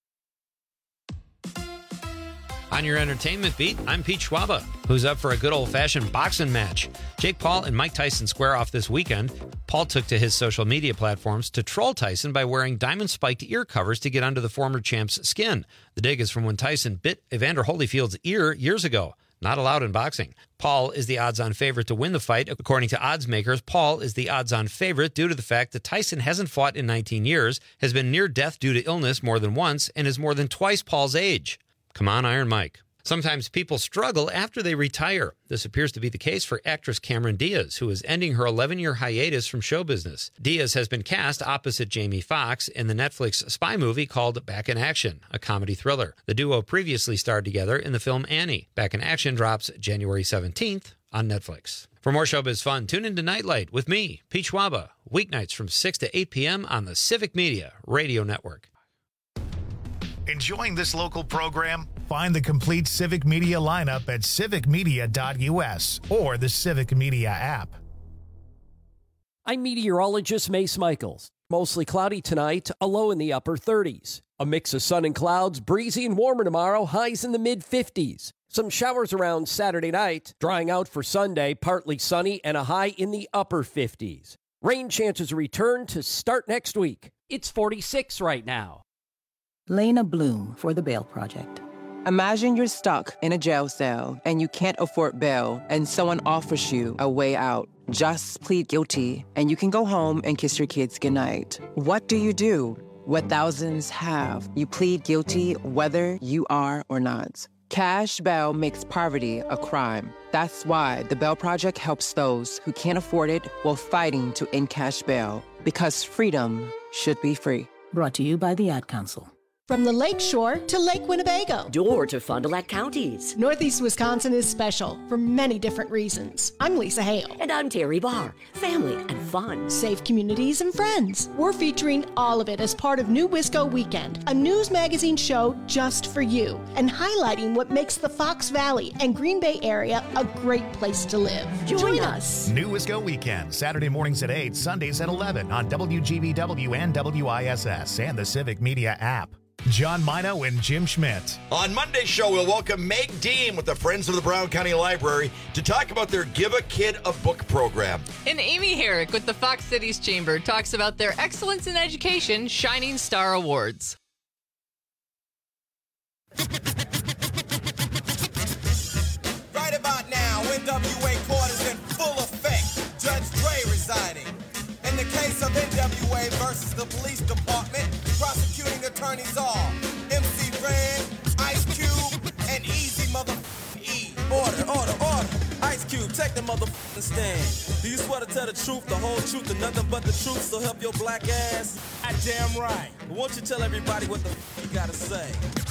Speaker 3: On your entertainment beat, I'm Pete Schwaba, who's up for a good old-fashioned boxing match. Jake Paul and Mike Tyson square off this weekend. Paul took to his social media platforms to troll Tyson by wearing diamond-spiked ear covers to get under the former champ's skin. The dig is from when Tyson bit Evander Holyfield's ear years ago. Not allowed in boxing. Paul is the odds-on favorite to win the fight. According to odds makers, Paul is the odds-on favorite due to the fact that Tyson hasn't fought in nineteen years, has been near death due to illness more than once, and is more than twice Paul's age. Come on, Iron Mike. Sometimes people struggle after they retire. This appears to be the case for actress Cameron Diaz, who is ending her eleven-year hiatus from show business. Diaz has been cast opposite Jamie Foxx in the Netflix spy movie called Back in Action, a comedy thriller. The duo previously starred together in the film Annie. Back in Action drops January seventeenth on Netflix. For more showbiz fun, tune into Nightlight with me, Pete Schwaba, weeknights from six to eight p.m. on the Civic Media Radio Network.
Speaker 1: Enjoying this local program? Find the complete Civic Media lineup at civic media dot U S or the Civic Media app.
Speaker 10: I'm meteorologist Mace Michaels. Mostly cloudy tonight, a low in the upper thirties. A mix of sun and clouds, breezy and warmer tomorrow, highs in the mid-fifties. Some showers around Saturday night, drying out for Sunday, partly sunny and a high in the upper fifties. Rain chances return to start next week. It's forty-six right now.
Speaker 2: Lena Bloom for the Bail Project. Imagine you're stuck in a jail cell and you can't afford bail and someone offers you a way out. Just plead guilty and you can go home and kiss your kids goodnight. What do you do? What thousands have. You plead guilty whether you are or not. Cash bail makes poverty a crime. That's why the Bail Project helps those who can't afford it while fighting to end cash bail. Because freedom should be free.
Speaker 21: Brought to you by the Ad Council.
Speaker 4: From the Lakeshore to Lake Winnebago.
Speaker 23: Door to Fond du Lac counties.
Speaker 4: Northeast Wisconsin is special for many different reasons. I'm Lisa Hale.
Speaker 23: And I'm Terry Barr. Family and fun.
Speaker 4: Safe communities and friends. We're featuring all of it as part of New Wisco Weekend, a news magazine show just for you, and highlighting what makes the Fox Valley and Green Bay area a great place to live.
Speaker 23: Join,
Speaker 4: Join
Speaker 23: us.
Speaker 4: us.
Speaker 1: New Wisco Weekend, Saturday mornings at eight, Sundays at eleven on W G B W and W I S S and the Civic Media app. John Mino and Jim Schmidt.
Speaker 5: On Monday's show, we'll welcome Meg Dean with the Friends of the Brown County Library to talk about their Give a Kid a Book program.
Speaker 6: And Amy Herrick with the Fox Cities Chamber talks about their Excellence in Education Shining Star Awards.
Speaker 7: Right about now, N W A court is in full effect. Judge Dre residing. In the case of N W A versus the police department, prosecuting attorneys are M C Ren, Ice Cube, and Easy Motherfucking E. Order, order, order. Ice Cube, take the motherfucking stand. Do you swear to tell the truth, the whole truth, and nothing but the truth, so help your black ass? Goddamn right. But won't you tell everybody what the f- you gotta say?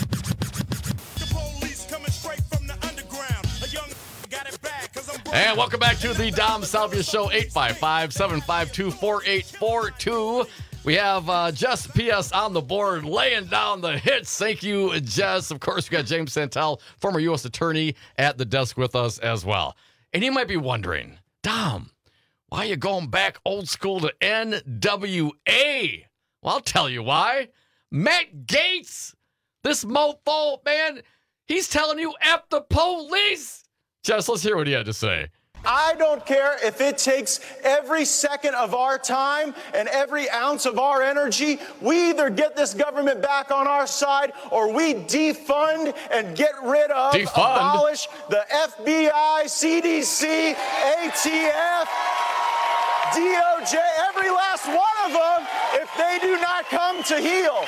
Speaker 7: The police coming straight from the underground. A young got it back, cause I'm broke.
Speaker 15: And welcome back to the Dom Salvia Show, eight five five, seven five two, four eight four two. We have uh, Jess P S on the board laying down the hits. Thank you, Jess. Of course, we got James Santel, former U S attorney, at the desk with us as well. And you might be wondering, Dom, why are you going back old school to N W A? Well, I'll tell you why. Matt Gaetz, this mofo, man, he's telling you F the police. Jess, let's hear what he had to say.
Speaker 8: I don't care if it takes every second of our time and every ounce of our energy. We either get this government back on our side or we defund and get rid of,
Speaker 15: defund.
Speaker 8: abolish the F B I, C D C, A T F, D O J, every last one of them if they do not come to heel.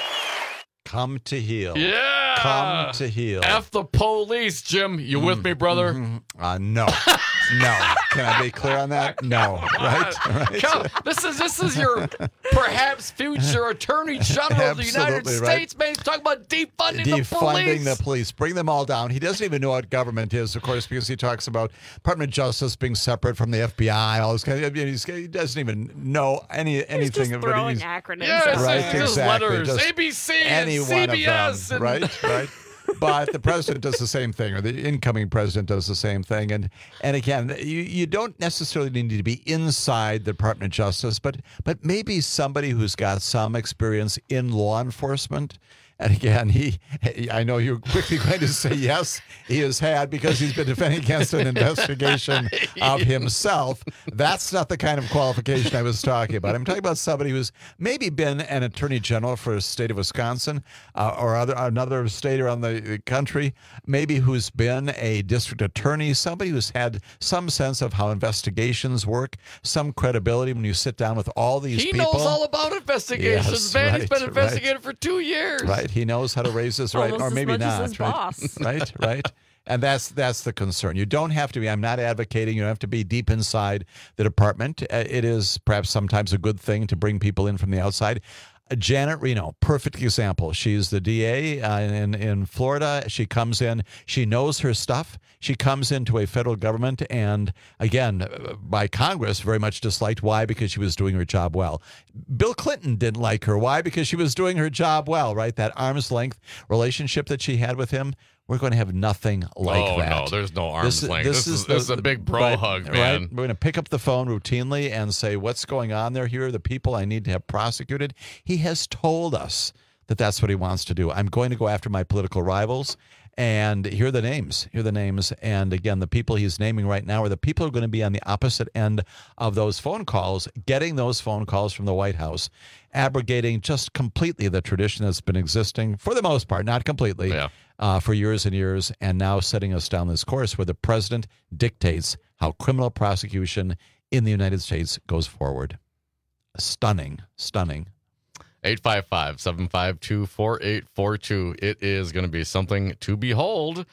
Speaker 16: Come to heel.
Speaker 15: Yeah.
Speaker 16: Come to heel.
Speaker 15: F the police, Jim. You with me, brother?
Speaker 16: Mm-hmm. Uh, no. No. Can I be clear on that? No. Right? Right?
Speaker 15: Come, this is this is your perhaps future attorney general of the United
Speaker 16: Absolutely,
Speaker 15: States,
Speaker 16: right.
Speaker 15: man. He's talking about defunding, the
Speaker 16: Defunding
Speaker 15: police.
Speaker 16: the police. Bring them all down. He doesn't even know what government is, of course, because he talks about Department of Justice being separate from the F B I. All this kind of, he's, he doesn't even know any anything
Speaker 17: He's just
Speaker 16: of
Speaker 17: throwing
Speaker 16: it.
Speaker 17: acronyms.
Speaker 15: Yes,
Speaker 16: right,
Speaker 15: it's just
Speaker 16: exactly.
Speaker 15: letters.
Speaker 16: Just
Speaker 15: A B C
Speaker 16: any
Speaker 15: and
Speaker 16: one
Speaker 15: C B S.
Speaker 16: of them,
Speaker 15: and...
Speaker 16: right, right. But the president does the same thing, or the incoming president does the same thing. And and again, you, you don't necessarily need to be inside the Department of Justice, but but maybe somebody who's got some experience in law enforcement. And again, he, I know you're quickly going to say yes, he has had, because he's been defending against an investigation of himself. That's not the kind of qualification I was talking about. I'm talking about somebody who's maybe been an attorney general for the state of Wisconsin uh, or other another state around the country, maybe who's been a district attorney, somebody who's had some sense of how investigations work, some credibility when you sit down with all these
Speaker 15: he
Speaker 16: people.
Speaker 15: He knows all about investigations,
Speaker 16: yes,
Speaker 15: man.
Speaker 16: right,
Speaker 15: He's been investigating
Speaker 16: right.
Speaker 15: for two years.
Speaker 16: Right. He knows how to raise his right,
Speaker 17: Almost
Speaker 16: or
Speaker 17: as
Speaker 16: maybe
Speaker 17: much as
Speaker 16: not.
Speaker 17: his
Speaker 16: right?
Speaker 17: boss.
Speaker 16: right, right. And that's that's the concern. You don't have to be. I'm not advocating. You don't have to be deep inside the department. Uh, It is perhaps sometimes a good thing to bring people in from the outside. Uh, Janet Reno, perfect example. She's the D A uh, in in Florida. She comes in. She knows her stuff. She comes into a federal government, and again, uh, by Congress, very much disliked. Why? Because she was doing her job well. Bill Clinton didn't like her. Why? Because she was doing her job well. Right? That arm's length relationship that she had with him. We're going to have nothing like
Speaker 15: oh,
Speaker 16: that.
Speaker 15: no, there's no arm's
Speaker 16: this,
Speaker 15: length.
Speaker 16: This,
Speaker 15: This, is,
Speaker 16: is, the,
Speaker 15: this is a big bro
Speaker 16: right,
Speaker 15: hug,
Speaker 16: right?
Speaker 15: man.
Speaker 16: We're going to pick up the phone routinely and say, what's going on there? Here are the people I need to have prosecuted. He has told us that that's what he wants to do. I'm going to go after my political rivals. And here are the names. Here are the names. And again, the people he's naming right now are the people who are going to be on the opposite end of those phone calls, getting those phone calls from the White House, abrogating just completely the tradition that's been existing, for the most part, not completely,
Speaker 15: Yeah.
Speaker 16: uh, for years and years, and now setting us down this course where the president dictates how criminal prosecution in the United States goes forward. Stunning, stunning.
Speaker 15: eight five five, seven five two, four eight four two. It is going to be something to behold.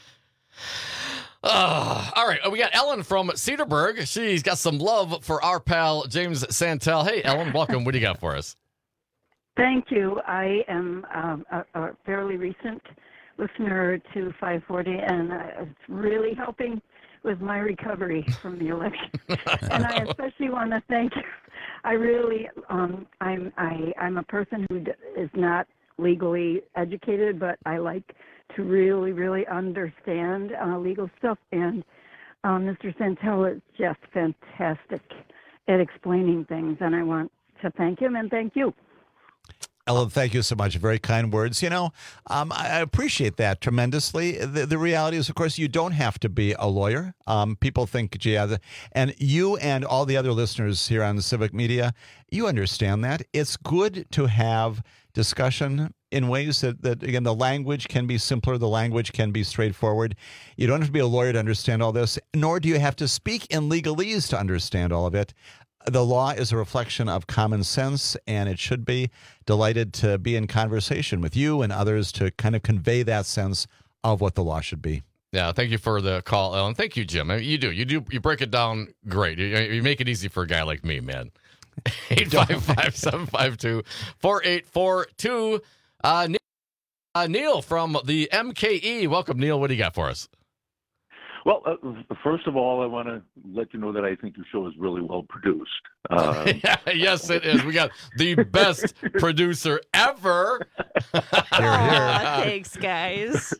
Speaker 15: Uh, all right, we got Ellen from Cedarburg. She's got some love for our pal, James Santel. Hey, Ellen, welcome. What do you got for us?
Speaker 9: Thank you. I am um, a, a fairly recent listener to five forty, and uh, it's really helping with my recovery from the election. And I especially want to thank you. I really, um, I'm, I, I'm a person who d- is not legally educated, but I like to really, really understand uh, legal stuff. And um, Mister Santel is just fantastic at explaining things, and I want to thank him and thank you.
Speaker 16: Ellen, thank you so much. Very kind words. You know, um, I appreciate that tremendously. The, the reality is, of course, you don't have to be a lawyer. Um, people think, gee, yeah, and you and all the other listeners here on the Civic Media, you understand that. It's good to have discussion in ways that, that, again, the language can be simpler, the language can be straightforward. You don't have to be a lawyer to understand all this, nor do you have to speak in legalese to understand all of it. The law is a reflection of common sense, and it should be. Delighted to be in conversation with you and others to kind of convey that sense of what the law should be.
Speaker 15: Yeah, thank you for the call, Ellen. Thank you, Jim. I mean, you do. You do. You break it down great. You, you make it easy for a guy like me, man. eight five five, seven five two, four eight four two. Uh, Neil, uh, Neil from the M K E. Welcome, Neil. What do you got for us?
Speaker 11: Well, uh, first of all, I want to let you know that I think your show is really well produced. Um,
Speaker 15: yeah, yes, it is. We got the best producer ever.
Speaker 16: Here, here.
Speaker 17: Aw, thanks, guys.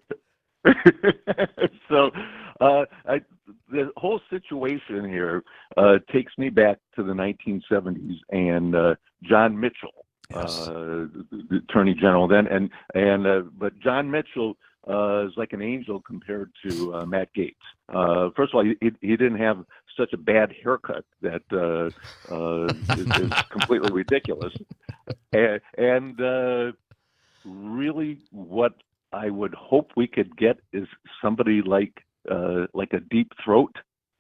Speaker 11: so, uh, I, the whole situation here uh, takes me back to the nineteen seventies and uh, John Mitchell, yes. uh, the Attorney General then, and and uh, but John Mitchell. Uh, is like an angel compared to uh, Matt Gaetz. Uh, first of all, he, he didn't have such a bad haircut that uh, uh, is, is completely ridiculous. And, and uh, really, what I would hope we could get is somebody like uh, like a Deep Throat.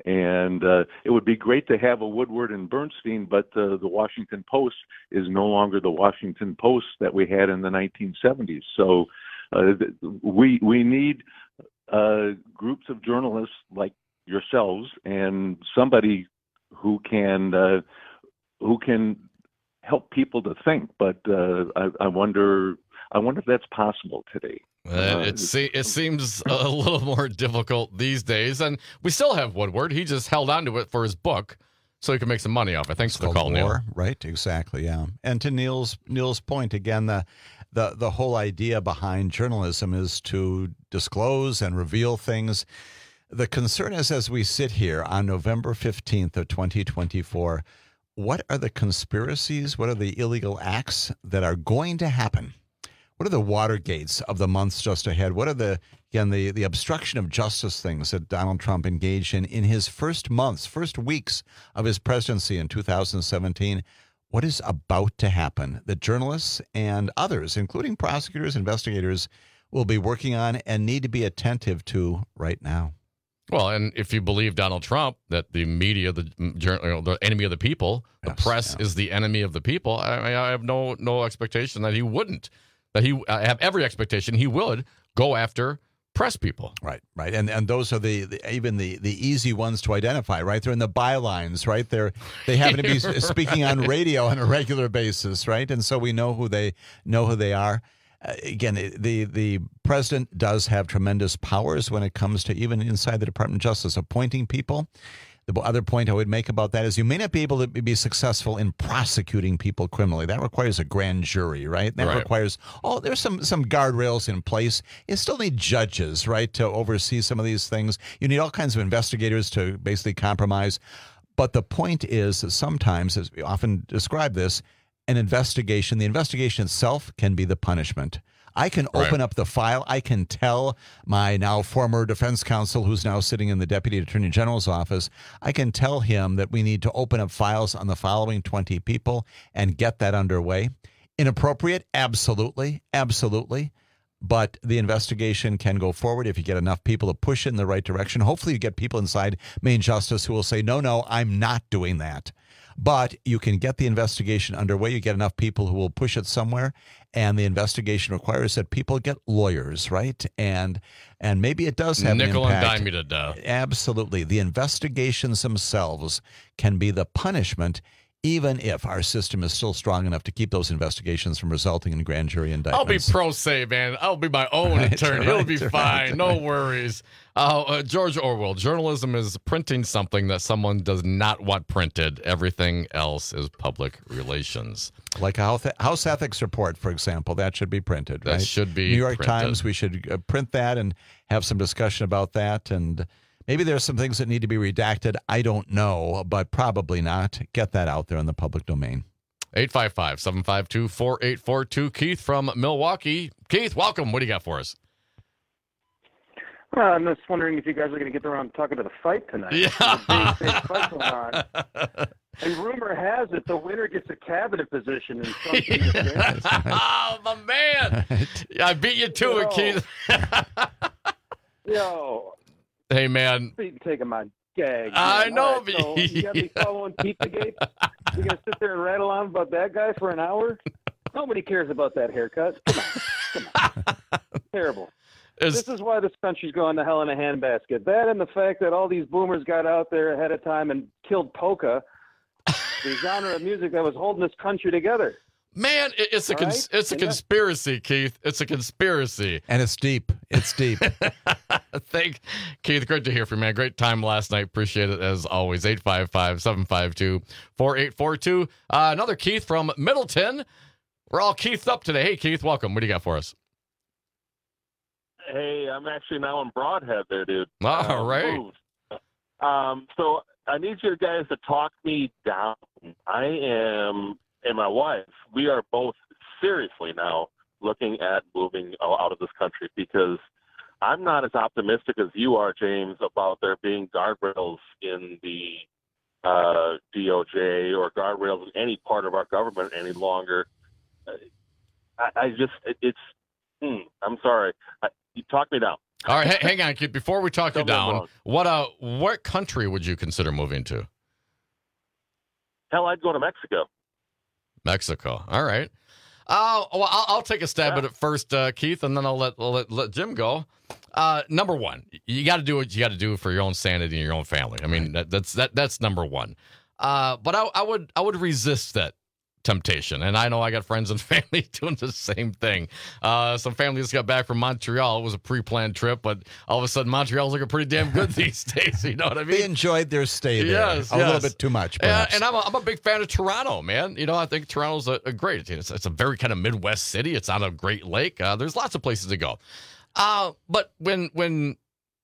Speaker 11: And uh, it would be great to have a Woodward and Bernstein, but uh, the Washington Post is no longer the Washington Post that we had in the nineteen seventies. So. Uh, we we need uh, groups of journalists like yourselves and somebody who can uh, who can help people to think. But uh, I, I wonder I wonder if that's possible today.
Speaker 15: Uh, it se- it seems a little more difficult these days, and we still have Woodward. He just held on to it for his book, so he can make some money off it. Thanks for the call, Neil.
Speaker 16: Right, exactly, yeah. And to Neil's Neil's point again, the. The the whole idea behind journalism is to disclose and reveal things. The concern is, as we sit here on November fifteenth of twenty twenty-four, what are the conspiracies? What are the illegal acts that are going to happen? What are the Watergates of the months just ahead? What are the, again, the, the obstruction of justice things that Donald Trump engaged in in his first months, first weeks of his presidency in two thousand seventeen? What is about to happen that journalists and others, including prosecutors, investigators, will be working on and need to be attentive to right now?
Speaker 15: Well, and if you believe Donald Trump, that the media, the you know, the enemy of the people, the yes, press yeah. is the enemy of the people, I, I have no no expectation that he wouldn't. That he, I have every expectation he would go after press people.
Speaker 16: Right, right. And and those are the, the even the, the easy ones to identify, right? They're in the bylines, right? They're they happen to be speaking on radio on a regular basis, right? And so we know who they know who they are. Uh, again, the the president does have tremendous powers when it comes to even inside the Department of Justice appointing people. The other point I would make about that is you may not be able to be successful in prosecuting people criminally. That requires a grand jury, right? That
Speaker 15: right.
Speaker 16: requires, oh, there's some some guardrails in place. You still need judges, right, to oversee some of these things. You need all kinds of investigators to basically compromise. But the point is that sometimes, as we often describe this, an investigation, the investigation itself can be the punishment. I can open right. up the file. I can tell my now former defense counsel, who's now sitting in the Deputy Attorney General's office, I can tell him that we need to open up files on the following twenty people and get that underway. Inappropriate? Absolutely. Absolutely. But the investigation can go forward if you get enough people to push it in the right direction. Hopefully you get people inside Main Justice who will say, no, no, I'm not doing that. But you can get the investigation underway. You get enough people who will push it somewhere, and the investigation requires that people get lawyers, right? And and maybe it does have
Speaker 15: nickel
Speaker 16: an impact.
Speaker 15: and dime you to death.
Speaker 16: Absolutely. The investigations themselves can be the punishment, even if our system is still strong enough to keep those investigations from resulting in grand jury indictments.
Speaker 15: I'll be pro se, man. I'll be my own
Speaker 16: Right,
Speaker 15: attorney.
Speaker 16: right,
Speaker 15: It'll be
Speaker 16: right,
Speaker 15: fine.
Speaker 16: right.
Speaker 15: No worries. Uh, uh, George Orwell, journalism is printing something that someone does not want printed. Everything else is public relations.
Speaker 16: Like a health, House ethics report, for example, that should be printed,
Speaker 15: That
Speaker 16: right?
Speaker 15: should be
Speaker 16: New York
Speaker 15: printed.
Speaker 16: Times, we should uh, print that and have some discussion about that. And maybe there's some things that need to be redacted. I don't know, but probably not. Get that out there in the public domain.
Speaker 15: eight five five, seven five two, four eight four two. Keith from Milwaukee. Keith, welcome. What do you got for us?
Speaker 12: Well, I'm just wondering if you guys are going to get around talking to the fight tonight.
Speaker 15: Yeah.
Speaker 12: There's a big, big fight going on. And rumor has it the winner gets a cabinet position in some yeah.
Speaker 15: Oh, my man. Yeah, I beat you to
Speaker 12: Yo.
Speaker 15: it, Keith.
Speaker 12: Yo.
Speaker 15: Hey, man.
Speaker 12: You're taking my gag.
Speaker 15: I
Speaker 12: man.
Speaker 15: know.
Speaker 12: All right, so you got me following Pizzagate? You're going to sit there and rattle on about that guy for an hour? Nobody cares about that haircut. Come on. Come on. Terrible.
Speaker 15: It's,
Speaker 12: this is why this country's going to hell in a handbasket. That and the fact that all these boomers got out there ahead of time and killed polka, the genre of music that was holding this country together.
Speaker 15: Man, it, it's a cons-
Speaker 12: right?
Speaker 15: it's a
Speaker 12: And that-
Speaker 15: conspiracy, Keith. It's a conspiracy.
Speaker 16: And it's deep. It's deep.
Speaker 15: Thank Keith. Great to hear from you, man. Great time last night. Appreciate it as always. eight five five, seven five two, four eight four two. Uh, another Keith from Middleton. We're all Keithed up today. Hey, Keith, welcome. What do you got for us?
Speaker 13: Hey, I'm actually now in Broadhead there, dude.
Speaker 15: All
Speaker 13: Um,
Speaker 15: right.
Speaker 13: moved. Um, so I need you guys to talk me down. I am, and my wife, we are both seriously now looking at moving out of this country because I'm not as optimistic as you are, James, about there being guardrails in the uh, D O J or guardrails in any part of our government any longer. I, I just, it, it's, hmm, I'm sorry. I, you talk me down.
Speaker 15: All right, h- hang on, Keith. Before we talk you
Speaker 13: Tell me I'm
Speaker 15: down,
Speaker 13: wrong.
Speaker 15: what uh, what country would you consider moving to?
Speaker 13: Hell, I'd go to Mexico.
Speaker 15: Mexico. All right. Uh, well, I'll, I'll take a stab at it first, uh, Keith, and then I'll let, I'll let let Jim go. Uh, number one, you got to do what you got to do for your own sanity and your own family. I mean, that, that's that that's number one. Uh, but I, I would I would resist that temptation, and I know I got friends and family doing the same thing. Uh, some family just got back from Montreal. It was a pre-planned trip, but all of a sudden Montreal's looking pretty damn good these days. You know what I mean?
Speaker 16: They enjoyed their stay there.
Speaker 15: Yes,
Speaker 16: a
Speaker 15: yes.
Speaker 16: little bit too much,
Speaker 15: Yeah,
Speaker 16: perhaps.
Speaker 15: and I'm a, I'm a big fan of Toronto, man. You know, I think Toronto's a, a great. It's, it's a very kind of Midwest city. It's on a Great Lake. Uh, there's lots of places to go. Uh, but when when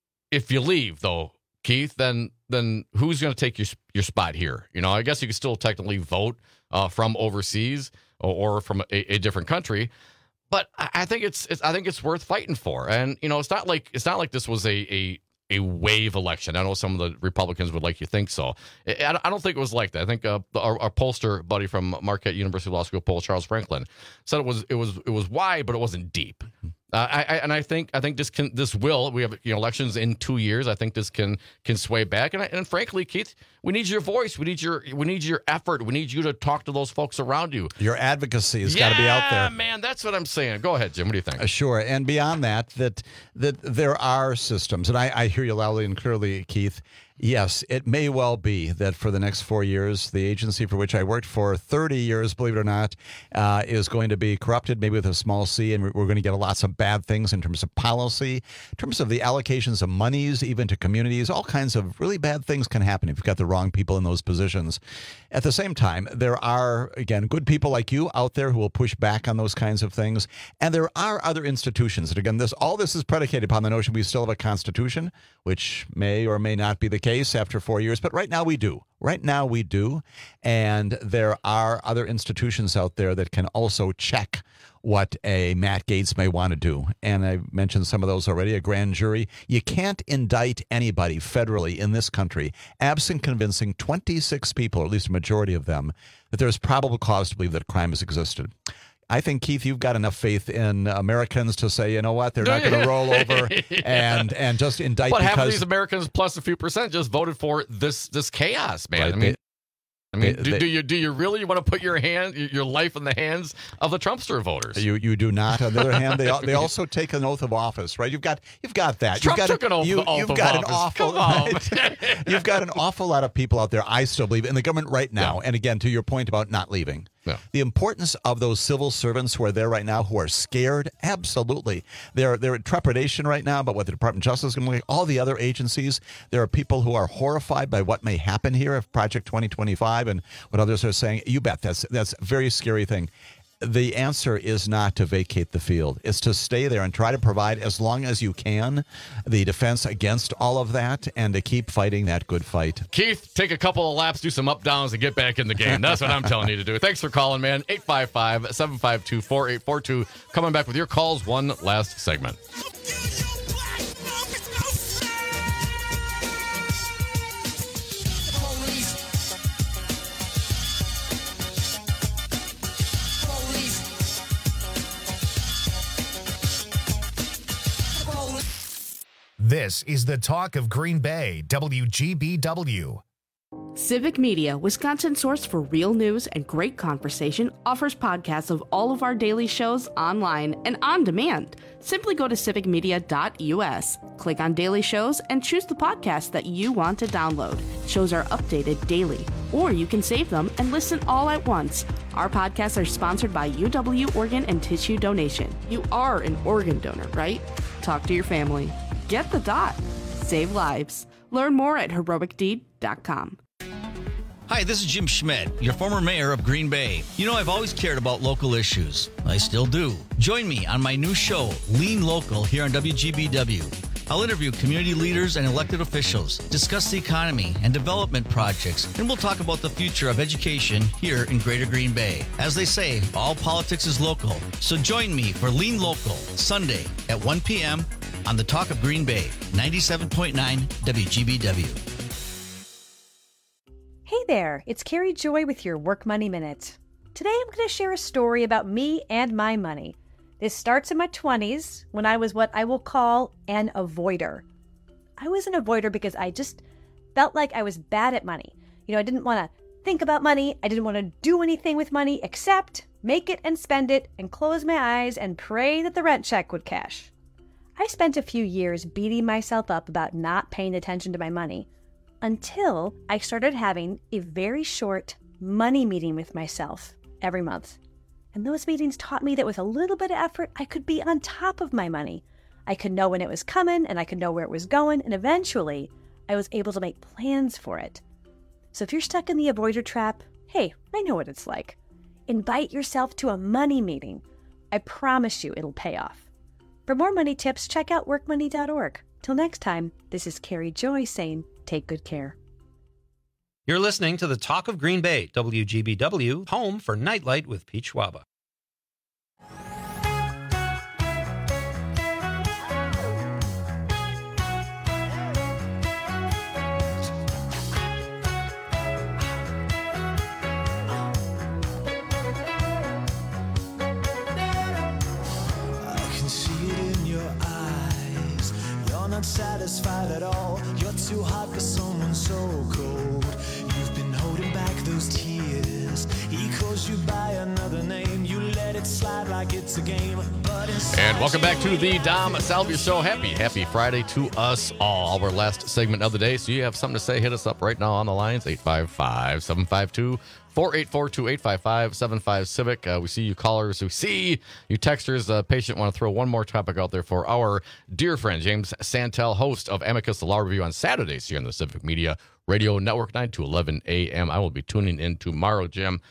Speaker 15: if you leave though, Keith, then then who's going to take your your spot here? You know, I guess you can still technically vote uh, from overseas or, or from a, a different country. But I, I think it's, it's I think it's worth fighting for. And you know, it's not like it's not like this was a a a wave election. I know some of the Republicans would like you think so. I, I don't think it was like that. I think uh, our, our pollster buddy from Marquette University Law School poll, Charles Franklin, said it was it was it was wide, but it wasn't deep. Uh, I, I and I think I think this can this will we have you know elections in two years. I think this can can sway back. And I, and frankly, Keith, we need your voice. We need your we need your effort. We need you to talk to those folks around you.
Speaker 16: Your advocacy has
Speaker 15: yeah,
Speaker 16: got to be out there.
Speaker 15: man. That's what I'm saying. Go ahead, Jim. What do you think?
Speaker 16: Uh, sure. And beyond that, that that there are systems, and I, I hear you loudly and clearly, Keith. Yes, it may well be that for the next four years, the agency for which I worked for thirty years, believe it or not, uh, is going to be corrupted, maybe with a small c, and we're going to get lots of bad things in terms of policy, in terms of the allocations of monies, even to communities. All kinds of really bad things can happen if you've got the wrong people in those positions. At the same time, there are, again, good people like you out there who will push back on those kinds of things. And there are other institutions. And again, this all this is predicated upon the notion we still have a constitution, which may or may not be the case after four years. But right now we do. Right now we do. And there are other institutions out there that can also check what a Matt Gaetz may want to do. And I mentioned some of those already, a grand jury. You can't indict anybody federally in this country absent convincing twenty-six people, or at least a majority of them, that there's probable cause to believe that crime has existed. I think, Keith, you've got enough faith in Americans to say, you know what, they're not going to roll over
Speaker 15: yeah.
Speaker 16: and and just indict
Speaker 15: But
Speaker 16: because
Speaker 15: half of these Americans plus a few percent just voted for this this chaos, man.
Speaker 16: Right,
Speaker 15: I mean,
Speaker 16: they-
Speaker 15: I mean,
Speaker 16: they-
Speaker 15: do,
Speaker 16: they-
Speaker 15: do you do you really want to put your hand your life in the hands of the Trumpster voters?
Speaker 16: You you do not. On the other hand, they they also take an oath of office, right? You've got you've got that.
Speaker 15: Trump
Speaker 16: you've got
Speaker 15: took an oath,
Speaker 16: you,
Speaker 15: oath
Speaker 16: you've
Speaker 15: of
Speaker 16: got
Speaker 15: office.
Speaker 16: an awful.
Speaker 15: Come on.
Speaker 16: Right? You've got an awful lot of people out there. I still believe in the government right now. And again, to your point about not leaving,
Speaker 15: Yeah.
Speaker 16: the importance of those civil servants who are there right now, who are scared. Absolutely, they're they're in trepidation right now about what the Department of Justice is going to do. All the other agencies. There are people who are horrified by what may happen here if Project twenty twenty-five and what others are saying. You bet that's that's a very scary thing. The answer is not to vacate the field. It's to stay there and try to provide, as long as you can, the defense against all of that and to keep fighting that good fight.
Speaker 15: Keith, take a couple of laps, do some up downs, and get back in the game. That's what I'm telling you to do. Thanks for calling, man. eight five five, seven five two, four eight four two. Coming back with your calls, one last segment.
Speaker 1: This is the Talk of Green Bay, W G B W.
Speaker 18: Civic Media, Wisconsin's source for real news and great conversation, offers podcasts of all of our daily shows online and on demand. Simply go to civic media dot u s, click on daily shows, and choose the podcast that you want to download. Shows are updated daily, or you can save them and listen all at once. Our podcasts are sponsored by U W Organ and Tissue Donation. You are an organ donor, right? Talk to your family. Get the dot. Save lives. Learn more at heroic deed dot com.
Speaker 19: Hi, this is Jim Schmidt, your former mayor of Green Bay. You know, I've always cared about local issues. I still do. Join me on my new show, Lean Local, here on W G B W. I'll interview community leaders and elected officials, discuss the economy and development projects, and we'll talk about the future of education here in Greater Green Bay. As they say, all politics is local. So join me for Lean Local, Sunday at one p.m. on the Talk of Green Bay, ninety-seven point nine W G B W.
Speaker 20: Hey there, it's Carrie Joy with your Work Money Minute. Today I'm going to share a story about me and my money. This starts in my twenties when I was what I will call an avoider. I was an avoider because I just felt like I was bad at money. You know, I didn't want to think about money. I didn't want to do anything with money except make it and spend it and close my eyes and pray that the rent check would cash. I spent a few years beating myself up about not paying attention to my money until I started having a very short money meeting with myself every month. And those meetings taught me that with a little bit of effort, I could be on top of my money. I could know when it was coming and I could know where it was going. And eventually I was able to make plans for it. So if you're stuck in the avoider trap, hey, I know what it's like. Invite yourself to a money meeting. I promise you it'll pay off. For more money tips, check out work money dot org. Till next time, this is Carrie Joy saying, take good care.
Speaker 3: You're listening to the Talk of Green Bay, W G B W, home for Nightlight with Pete Schwaba.
Speaker 24: Satisfied at all. You're too hot for someone so cold. You've been holding back those tears. He calls you by another name. You let it slide like it's a game. But
Speaker 15: and welcome back to the Dom Salvia Show. Happy, happy Friday to us all. Our last segment of the day. So you have something to say, hit us up right now on the lines. eight five five, seven five two, four eight four two, eight five five, seven five Civic. Uh, we see you callers. We see you texters. Uh, patient want to throw one more topic out there for our dear friend, James Santel, host of Amicus, the Law Review on Saturdays here on the Civic Media Radio Network, nine to eleven a.m. I will be tuning in tomorrow, Jim.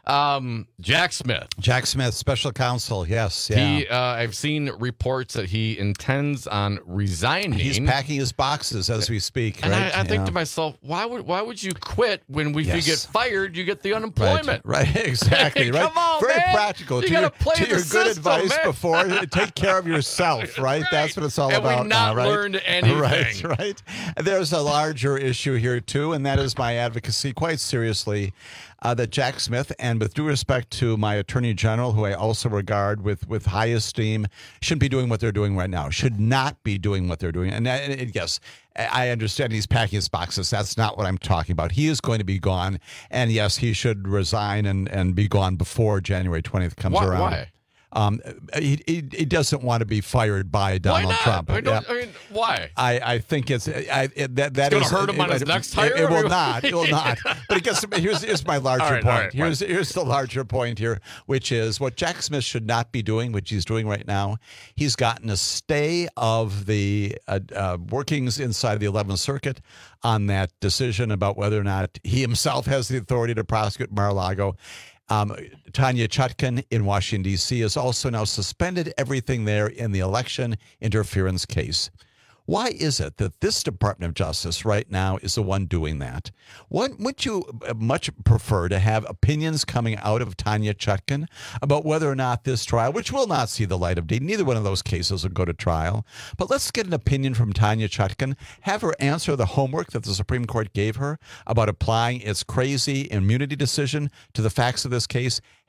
Speaker 15: Um, Jack Smith.
Speaker 16: Jack Smith, special counsel. Yes. Yeah.
Speaker 15: He, uh, I've seen reports that he intends on resigning.
Speaker 16: He's packing his boxes as we speak.
Speaker 15: And
Speaker 16: right?
Speaker 15: I, I think
Speaker 16: yeah.
Speaker 15: to myself, why would why would you quit when we,
Speaker 16: Yes.
Speaker 15: if you get fired, you get the unemployment?
Speaker 16: Right, right. Exactly. right.
Speaker 15: Come on,
Speaker 16: Very
Speaker 15: man.
Speaker 16: practical.
Speaker 15: You
Speaker 16: to
Speaker 15: gotta
Speaker 16: your,
Speaker 15: play
Speaker 16: to
Speaker 15: the
Speaker 16: your good
Speaker 15: system,
Speaker 16: advice
Speaker 15: man.
Speaker 16: before, take care of yourself, right? right. That's what it's all
Speaker 15: and
Speaker 16: about.
Speaker 15: We've not
Speaker 16: now, right?
Speaker 15: learned anything.
Speaker 16: Right, right. There's a larger issue here, too, and that is my advocacy, quite seriously, uh, that Jack Smith, and with due respect to my Attorney General, who I also regard with, with high esteem, shouldn't be doing what they're doing right now, should not be doing what they're doing. And, and, and yes, I understand he's packing his boxes. That's not what I'm talking about. He is going to be gone. And yes, he should resign and, and be gone before January twentieth comes
Speaker 15: Why,
Speaker 16: around.
Speaker 15: Why?
Speaker 16: Um, he, he he doesn't want to be fired by Donald
Speaker 15: why not?
Speaker 16: Trump.
Speaker 15: I, don't,
Speaker 16: Yeah.
Speaker 15: I mean, why?
Speaker 16: I, I think it's I, it, that that
Speaker 15: It's
Speaker 16: is
Speaker 15: gonna hurt him on
Speaker 16: it,
Speaker 15: his
Speaker 16: it,
Speaker 15: next
Speaker 16: it,
Speaker 15: hire,
Speaker 16: It, will
Speaker 15: or-
Speaker 16: not. It will not. But it gets here's here's my larger
Speaker 15: All right,
Speaker 16: point.
Speaker 15: all right,
Speaker 16: here's
Speaker 15: fine.
Speaker 16: here's the larger point here, which is what Jack Smith should not be doing, which he's doing right now. He's gotten a stay of the uh, uh, workings inside the eleventh Circuit on that decision about whether or not he himself has the authority to prosecute Mar-a-Lago. Um, Tanya Chutkan in Washington, D C has also now suspended everything there in the election interference case. Why is it that this Department of Justice right now is the one doing that? Wouldn't would you much prefer to have opinions coming out of Tanya Chutkan about whether or not this trial, which will not see the light of day, neither one of those cases will go to trial, but let's get an opinion from Tanya Chutkan, have her answer the homework that the Supreme Court gave her about applying its crazy immunity decision to the facts of this case,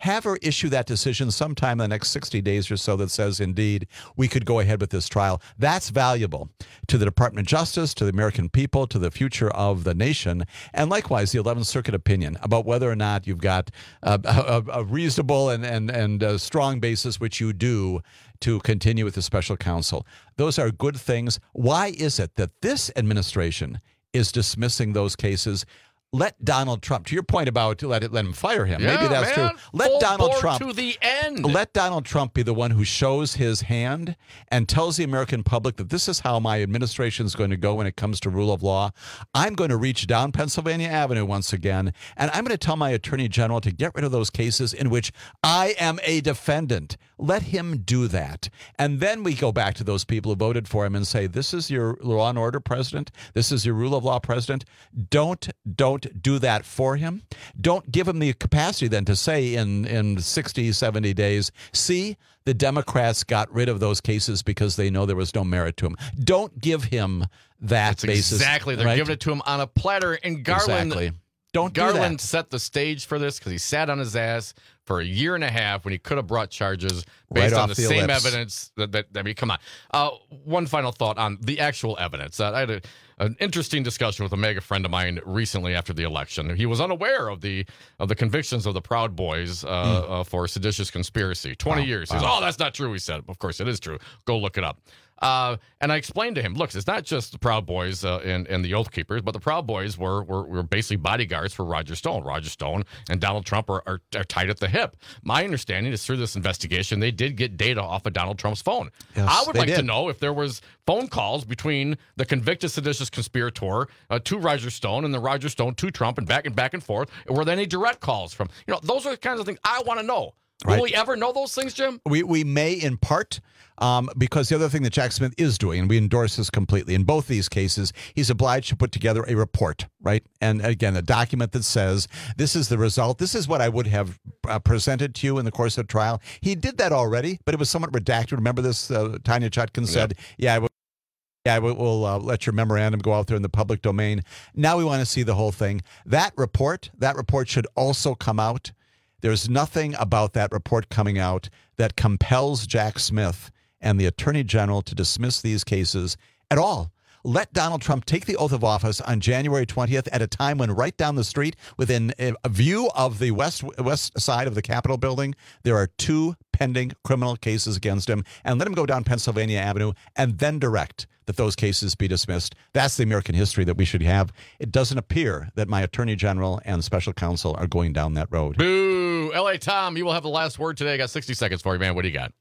Speaker 16: have her issue that decision sometime in the next sixty days or so that says, indeed, we could go ahead with this trial. That's valuable to the Department of Justice, to the American people, to the future of the nation, and likewise the eleventh Circuit opinion about whether or not you've got uh, a, a reasonable and, and, and a strong basis, which you do, to continue with the special counsel. Those are good things. Why is it that this administration is dismissing those cases? Let Donald Trump, to your point about let it let him fire him.
Speaker 15: Yeah,
Speaker 16: Maybe that's
Speaker 15: man.
Speaker 16: true. Let
Speaker 15: Full
Speaker 16: Donald
Speaker 15: bore
Speaker 16: Trump
Speaker 15: to the end.
Speaker 16: Let Donald Trump be the one who shows his hand and tells the American public that this is how my administration is going to go when it comes to rule of law. I'm going to reach down Pennsylvania Avenue once again, and I'm going to tell my attorney general to get rid of those cases in which I am a defendant. Let him do that. And then we go back to those people who voted for him and say, this is your law and order president. This is your rule of law president. Don't, don't do that for him. Don't give him the capacity then to say in, in sixty, seventy days, see, the Democrats got rid of those cases because they know there was no merit to them. Don't give him that
Speaker 15: That's
Speaker 16: basis.
Speaker 15: Exactly. They're
Speaker 16: right?
Speaker 15: giving it to him on a platter. And Garland,
Speaker 16: Exactly. Don't do
Speaker 15: Garland
Speaker 16: that.
Speaker 15: set the stage for this because he sat on his ass for a year and a half when he could have brought charges
Speaker 16: Right
Speaker 15: based on
Speaker 16: off
Speaker 15: the,
Speaker 16: the
Speaker 15: same
Speaker 16: ellipse.
Speaker 15: evidence. That, that I mean, come on. Uh, one final thought on the actual evidence. Uh, I had a, an interesting discussion with a mega friend of mine recently after the election. He was unaware of the of the convictions of the Proud Boys uh,
Speaker 16: Mm.
Speaker 15: uh, for seditious conspiracy. Twenty
Speaker 16: Wow.
Speaker 15: years. He
Speaker 16: Wow.
Speaker 15: says, "Oh, that's not true." He said, "Of course it is true. Go look it up." Uh, and I explained to him, look, it's not just the Proud Boys uh, and, and the Oath Keepers, but the Proud Boys were, were were basically bodyguards for Roger Stone. Roger Stone and Donald Trump are, are, are tied at the hip. My understanding is through this investigation, they did get data off of Donald Trump's phone.
Speaker 16: Yes,
Speaker 15: I would
Speaker 16: they
Speaker 15: like to
Speaker 16: did.
Speaker 15: know if there was phone calls between the convicted seditious conspirator uh, to Roger Stone and the Roger Stone to Trump and back and back and forth. Were there any direct calls from, you know, those are the kinds of things I want to know.
Speaker 16: Right.
Speaker 15: Will we ever know those things, Jim?
Speaker 16: We we may in part, um, because the other thing that Jack Smith is doing, and we endorse this completely, in both these cases, he's obliged to put together a report, right? And again, a document that says, this is the result. This is what I would have uh, presented to you in the course of the trial. He did that already, but it was somewhat redacted. Remember this? Uh, Tanya Chutkin said, yeah, I will. Yeah, we'll we'll, uh, let your memorandum go out there in the public domain. Now we want to see the whole thing. That report, that report should also come out. There's nothing about that report coming out that compels Jack Smith and the Attorney General to dismiss these cases at all. Let Donald Trump take the oath of office on January twentieth at a time when right down the street, within a a view of the west west side of the Capitol building, there are two pending criminal cases against him, and let him go down Pennsylvania Avenue and then direct that those cases be dismissed. That's the American history that we should have. It doesn't appear that my Attorney General and Special Counsel are going down that road.
Speaker 15: Boo! L A Tom, you will have the last word today. I got sixty seconds for you, man. What do you got?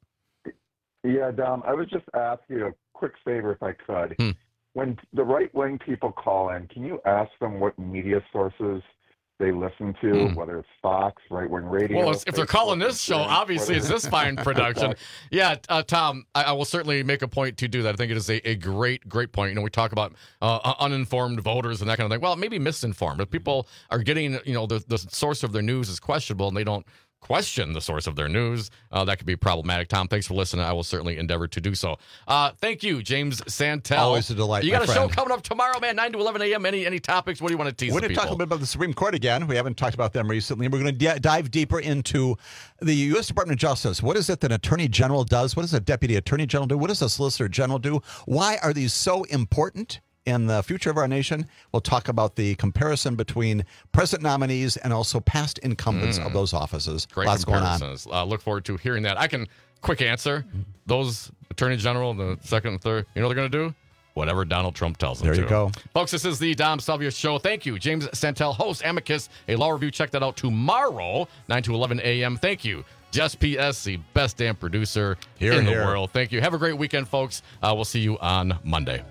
Speaker 11: Yeah, Dom, I was just asking you a quick favor if I could.
Speaker 15: Hmm.
Speaker 11: When the right-wing people call in, can you ask them what media sources they listen to,
Speaker 15: Hmm.
Speaker 11: whether it's Fox, right-wing radio?
Speaker 15: Well, if they're
Speaker 11: Facebook,
Speaker 15: calling this show,
Speaker 11: Twitter,
Speaker 15: obviously it's
Speaker 11: whatever.
Speaker 15: this fine production. Yeah, uh, Tom, I, I will certainly make a point to do that. I think it is a, a great, great point. You know, we talk about uh, uninformed voters and that kind of thing. Well, maybe misinformed, but people are getting, you know, the, the source of their news is questionable and they don't question the source of their news. Uh, that could be problematic. Tom, thanks for listening. I will certainly endeavor to do so. Uh, thank you, James Santel.
Speaker 16: Always a delight,
Speaker 15: You
Speaker 16: my
Speaker 15: got a
Speaker 16: friend.
Speaker 15: show coming up tomorrow, man, nine to eleven a.m. Any any topics? What do you want to tease
Speaker 16: We're
Speaker 15: the
Speaker 16: going to talk a
Speaker 15: people?
Speaker 16: little bit about the Supreme Court again. We haven't talked about them recently. We're going to d- dive deeper into the U S Department of Justice. What is it that an Attorney General does? What does a Deputy Attorney General do? What does a Solicitor General do? Why are these so important in the future of our nation? We'll talk about the comparison between present nominees and also past incumbents
Speaker 15: Mm.
Speaker 16: of those offices.
Speaker 15: Great
Speaker 16: Lots going on.
Speaker 15: comparisons. Uh, look forward to hearing that. I can quick answer. Those Attorney General, the second and third, you know what they're going to do? Whatever Donald Trump tells them
Speaker 16: There
Speaker 15: to.
Speaker 16: you go.
Speaker 15: Folks, this is the Dom Salvia Show. Thank you. James Santel, host, Amicus, a law review. Check that out tomorrow, nine to eleven a.m. Thank you. Just P S, the best damn producer
Speaker 16: Here,
Speaker 15: in the
Speaker 16: here.
Speaker 15: world. Thank you. Have a great weekend, folks. Uh, we'll see you on Monday.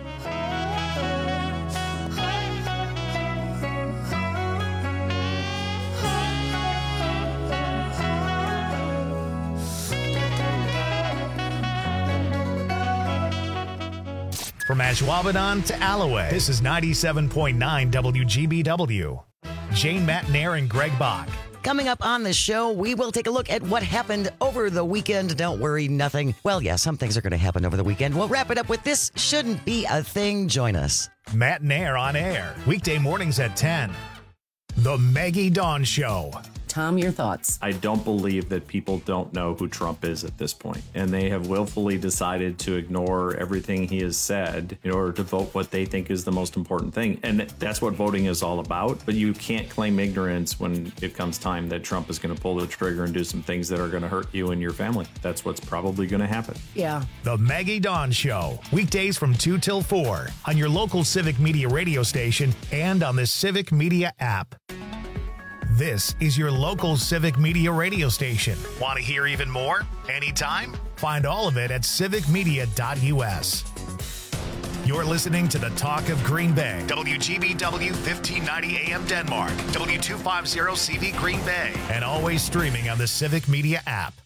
Speaker 1: From Ashwaubenon to Alloway, this is ninety-seven point nine W G B W. Jane Matnair and Greg Bach.
Speaker 2: Coming up on the show, we will take a look at what happened over the weekend. Don't worry, nothing. Well, yeah, some things are going to happen over the weekend. We'll wrap it up with This Shouldn't Be a Thing. Join us.
Speaker 1: Matt Nair on air, weekday mornings at ten. The Maggie Dawn Show.
Speaker 10: Tom, your thoughts.
Speaker 14: I don't believe that people don't know who Trump is at this point, and they have willfully decided to ignore everything he has said in order to vote what they think is the most important thing. And that's what voting is all about. But you can't claim ignorance when it comes time that Trump is going to pull the trigger and do some things that are going to hurt you and your family. That's what's probably going to happen.
Speaker 10: Yeah.
Speaker 1: The Maggie Dawn Show, weekdays from two till four on your local Civic Media radio station and on the Civic Media app. This is your local Civic Media radio station. Want to hear even more? Anytime? Find all of it at civic media dot u s. You're listening to the Talk of Green Bay. W G B W fifteen ninety A M Denmark. W two fifty C V Green Bay. And always streaming on the Civic Media app.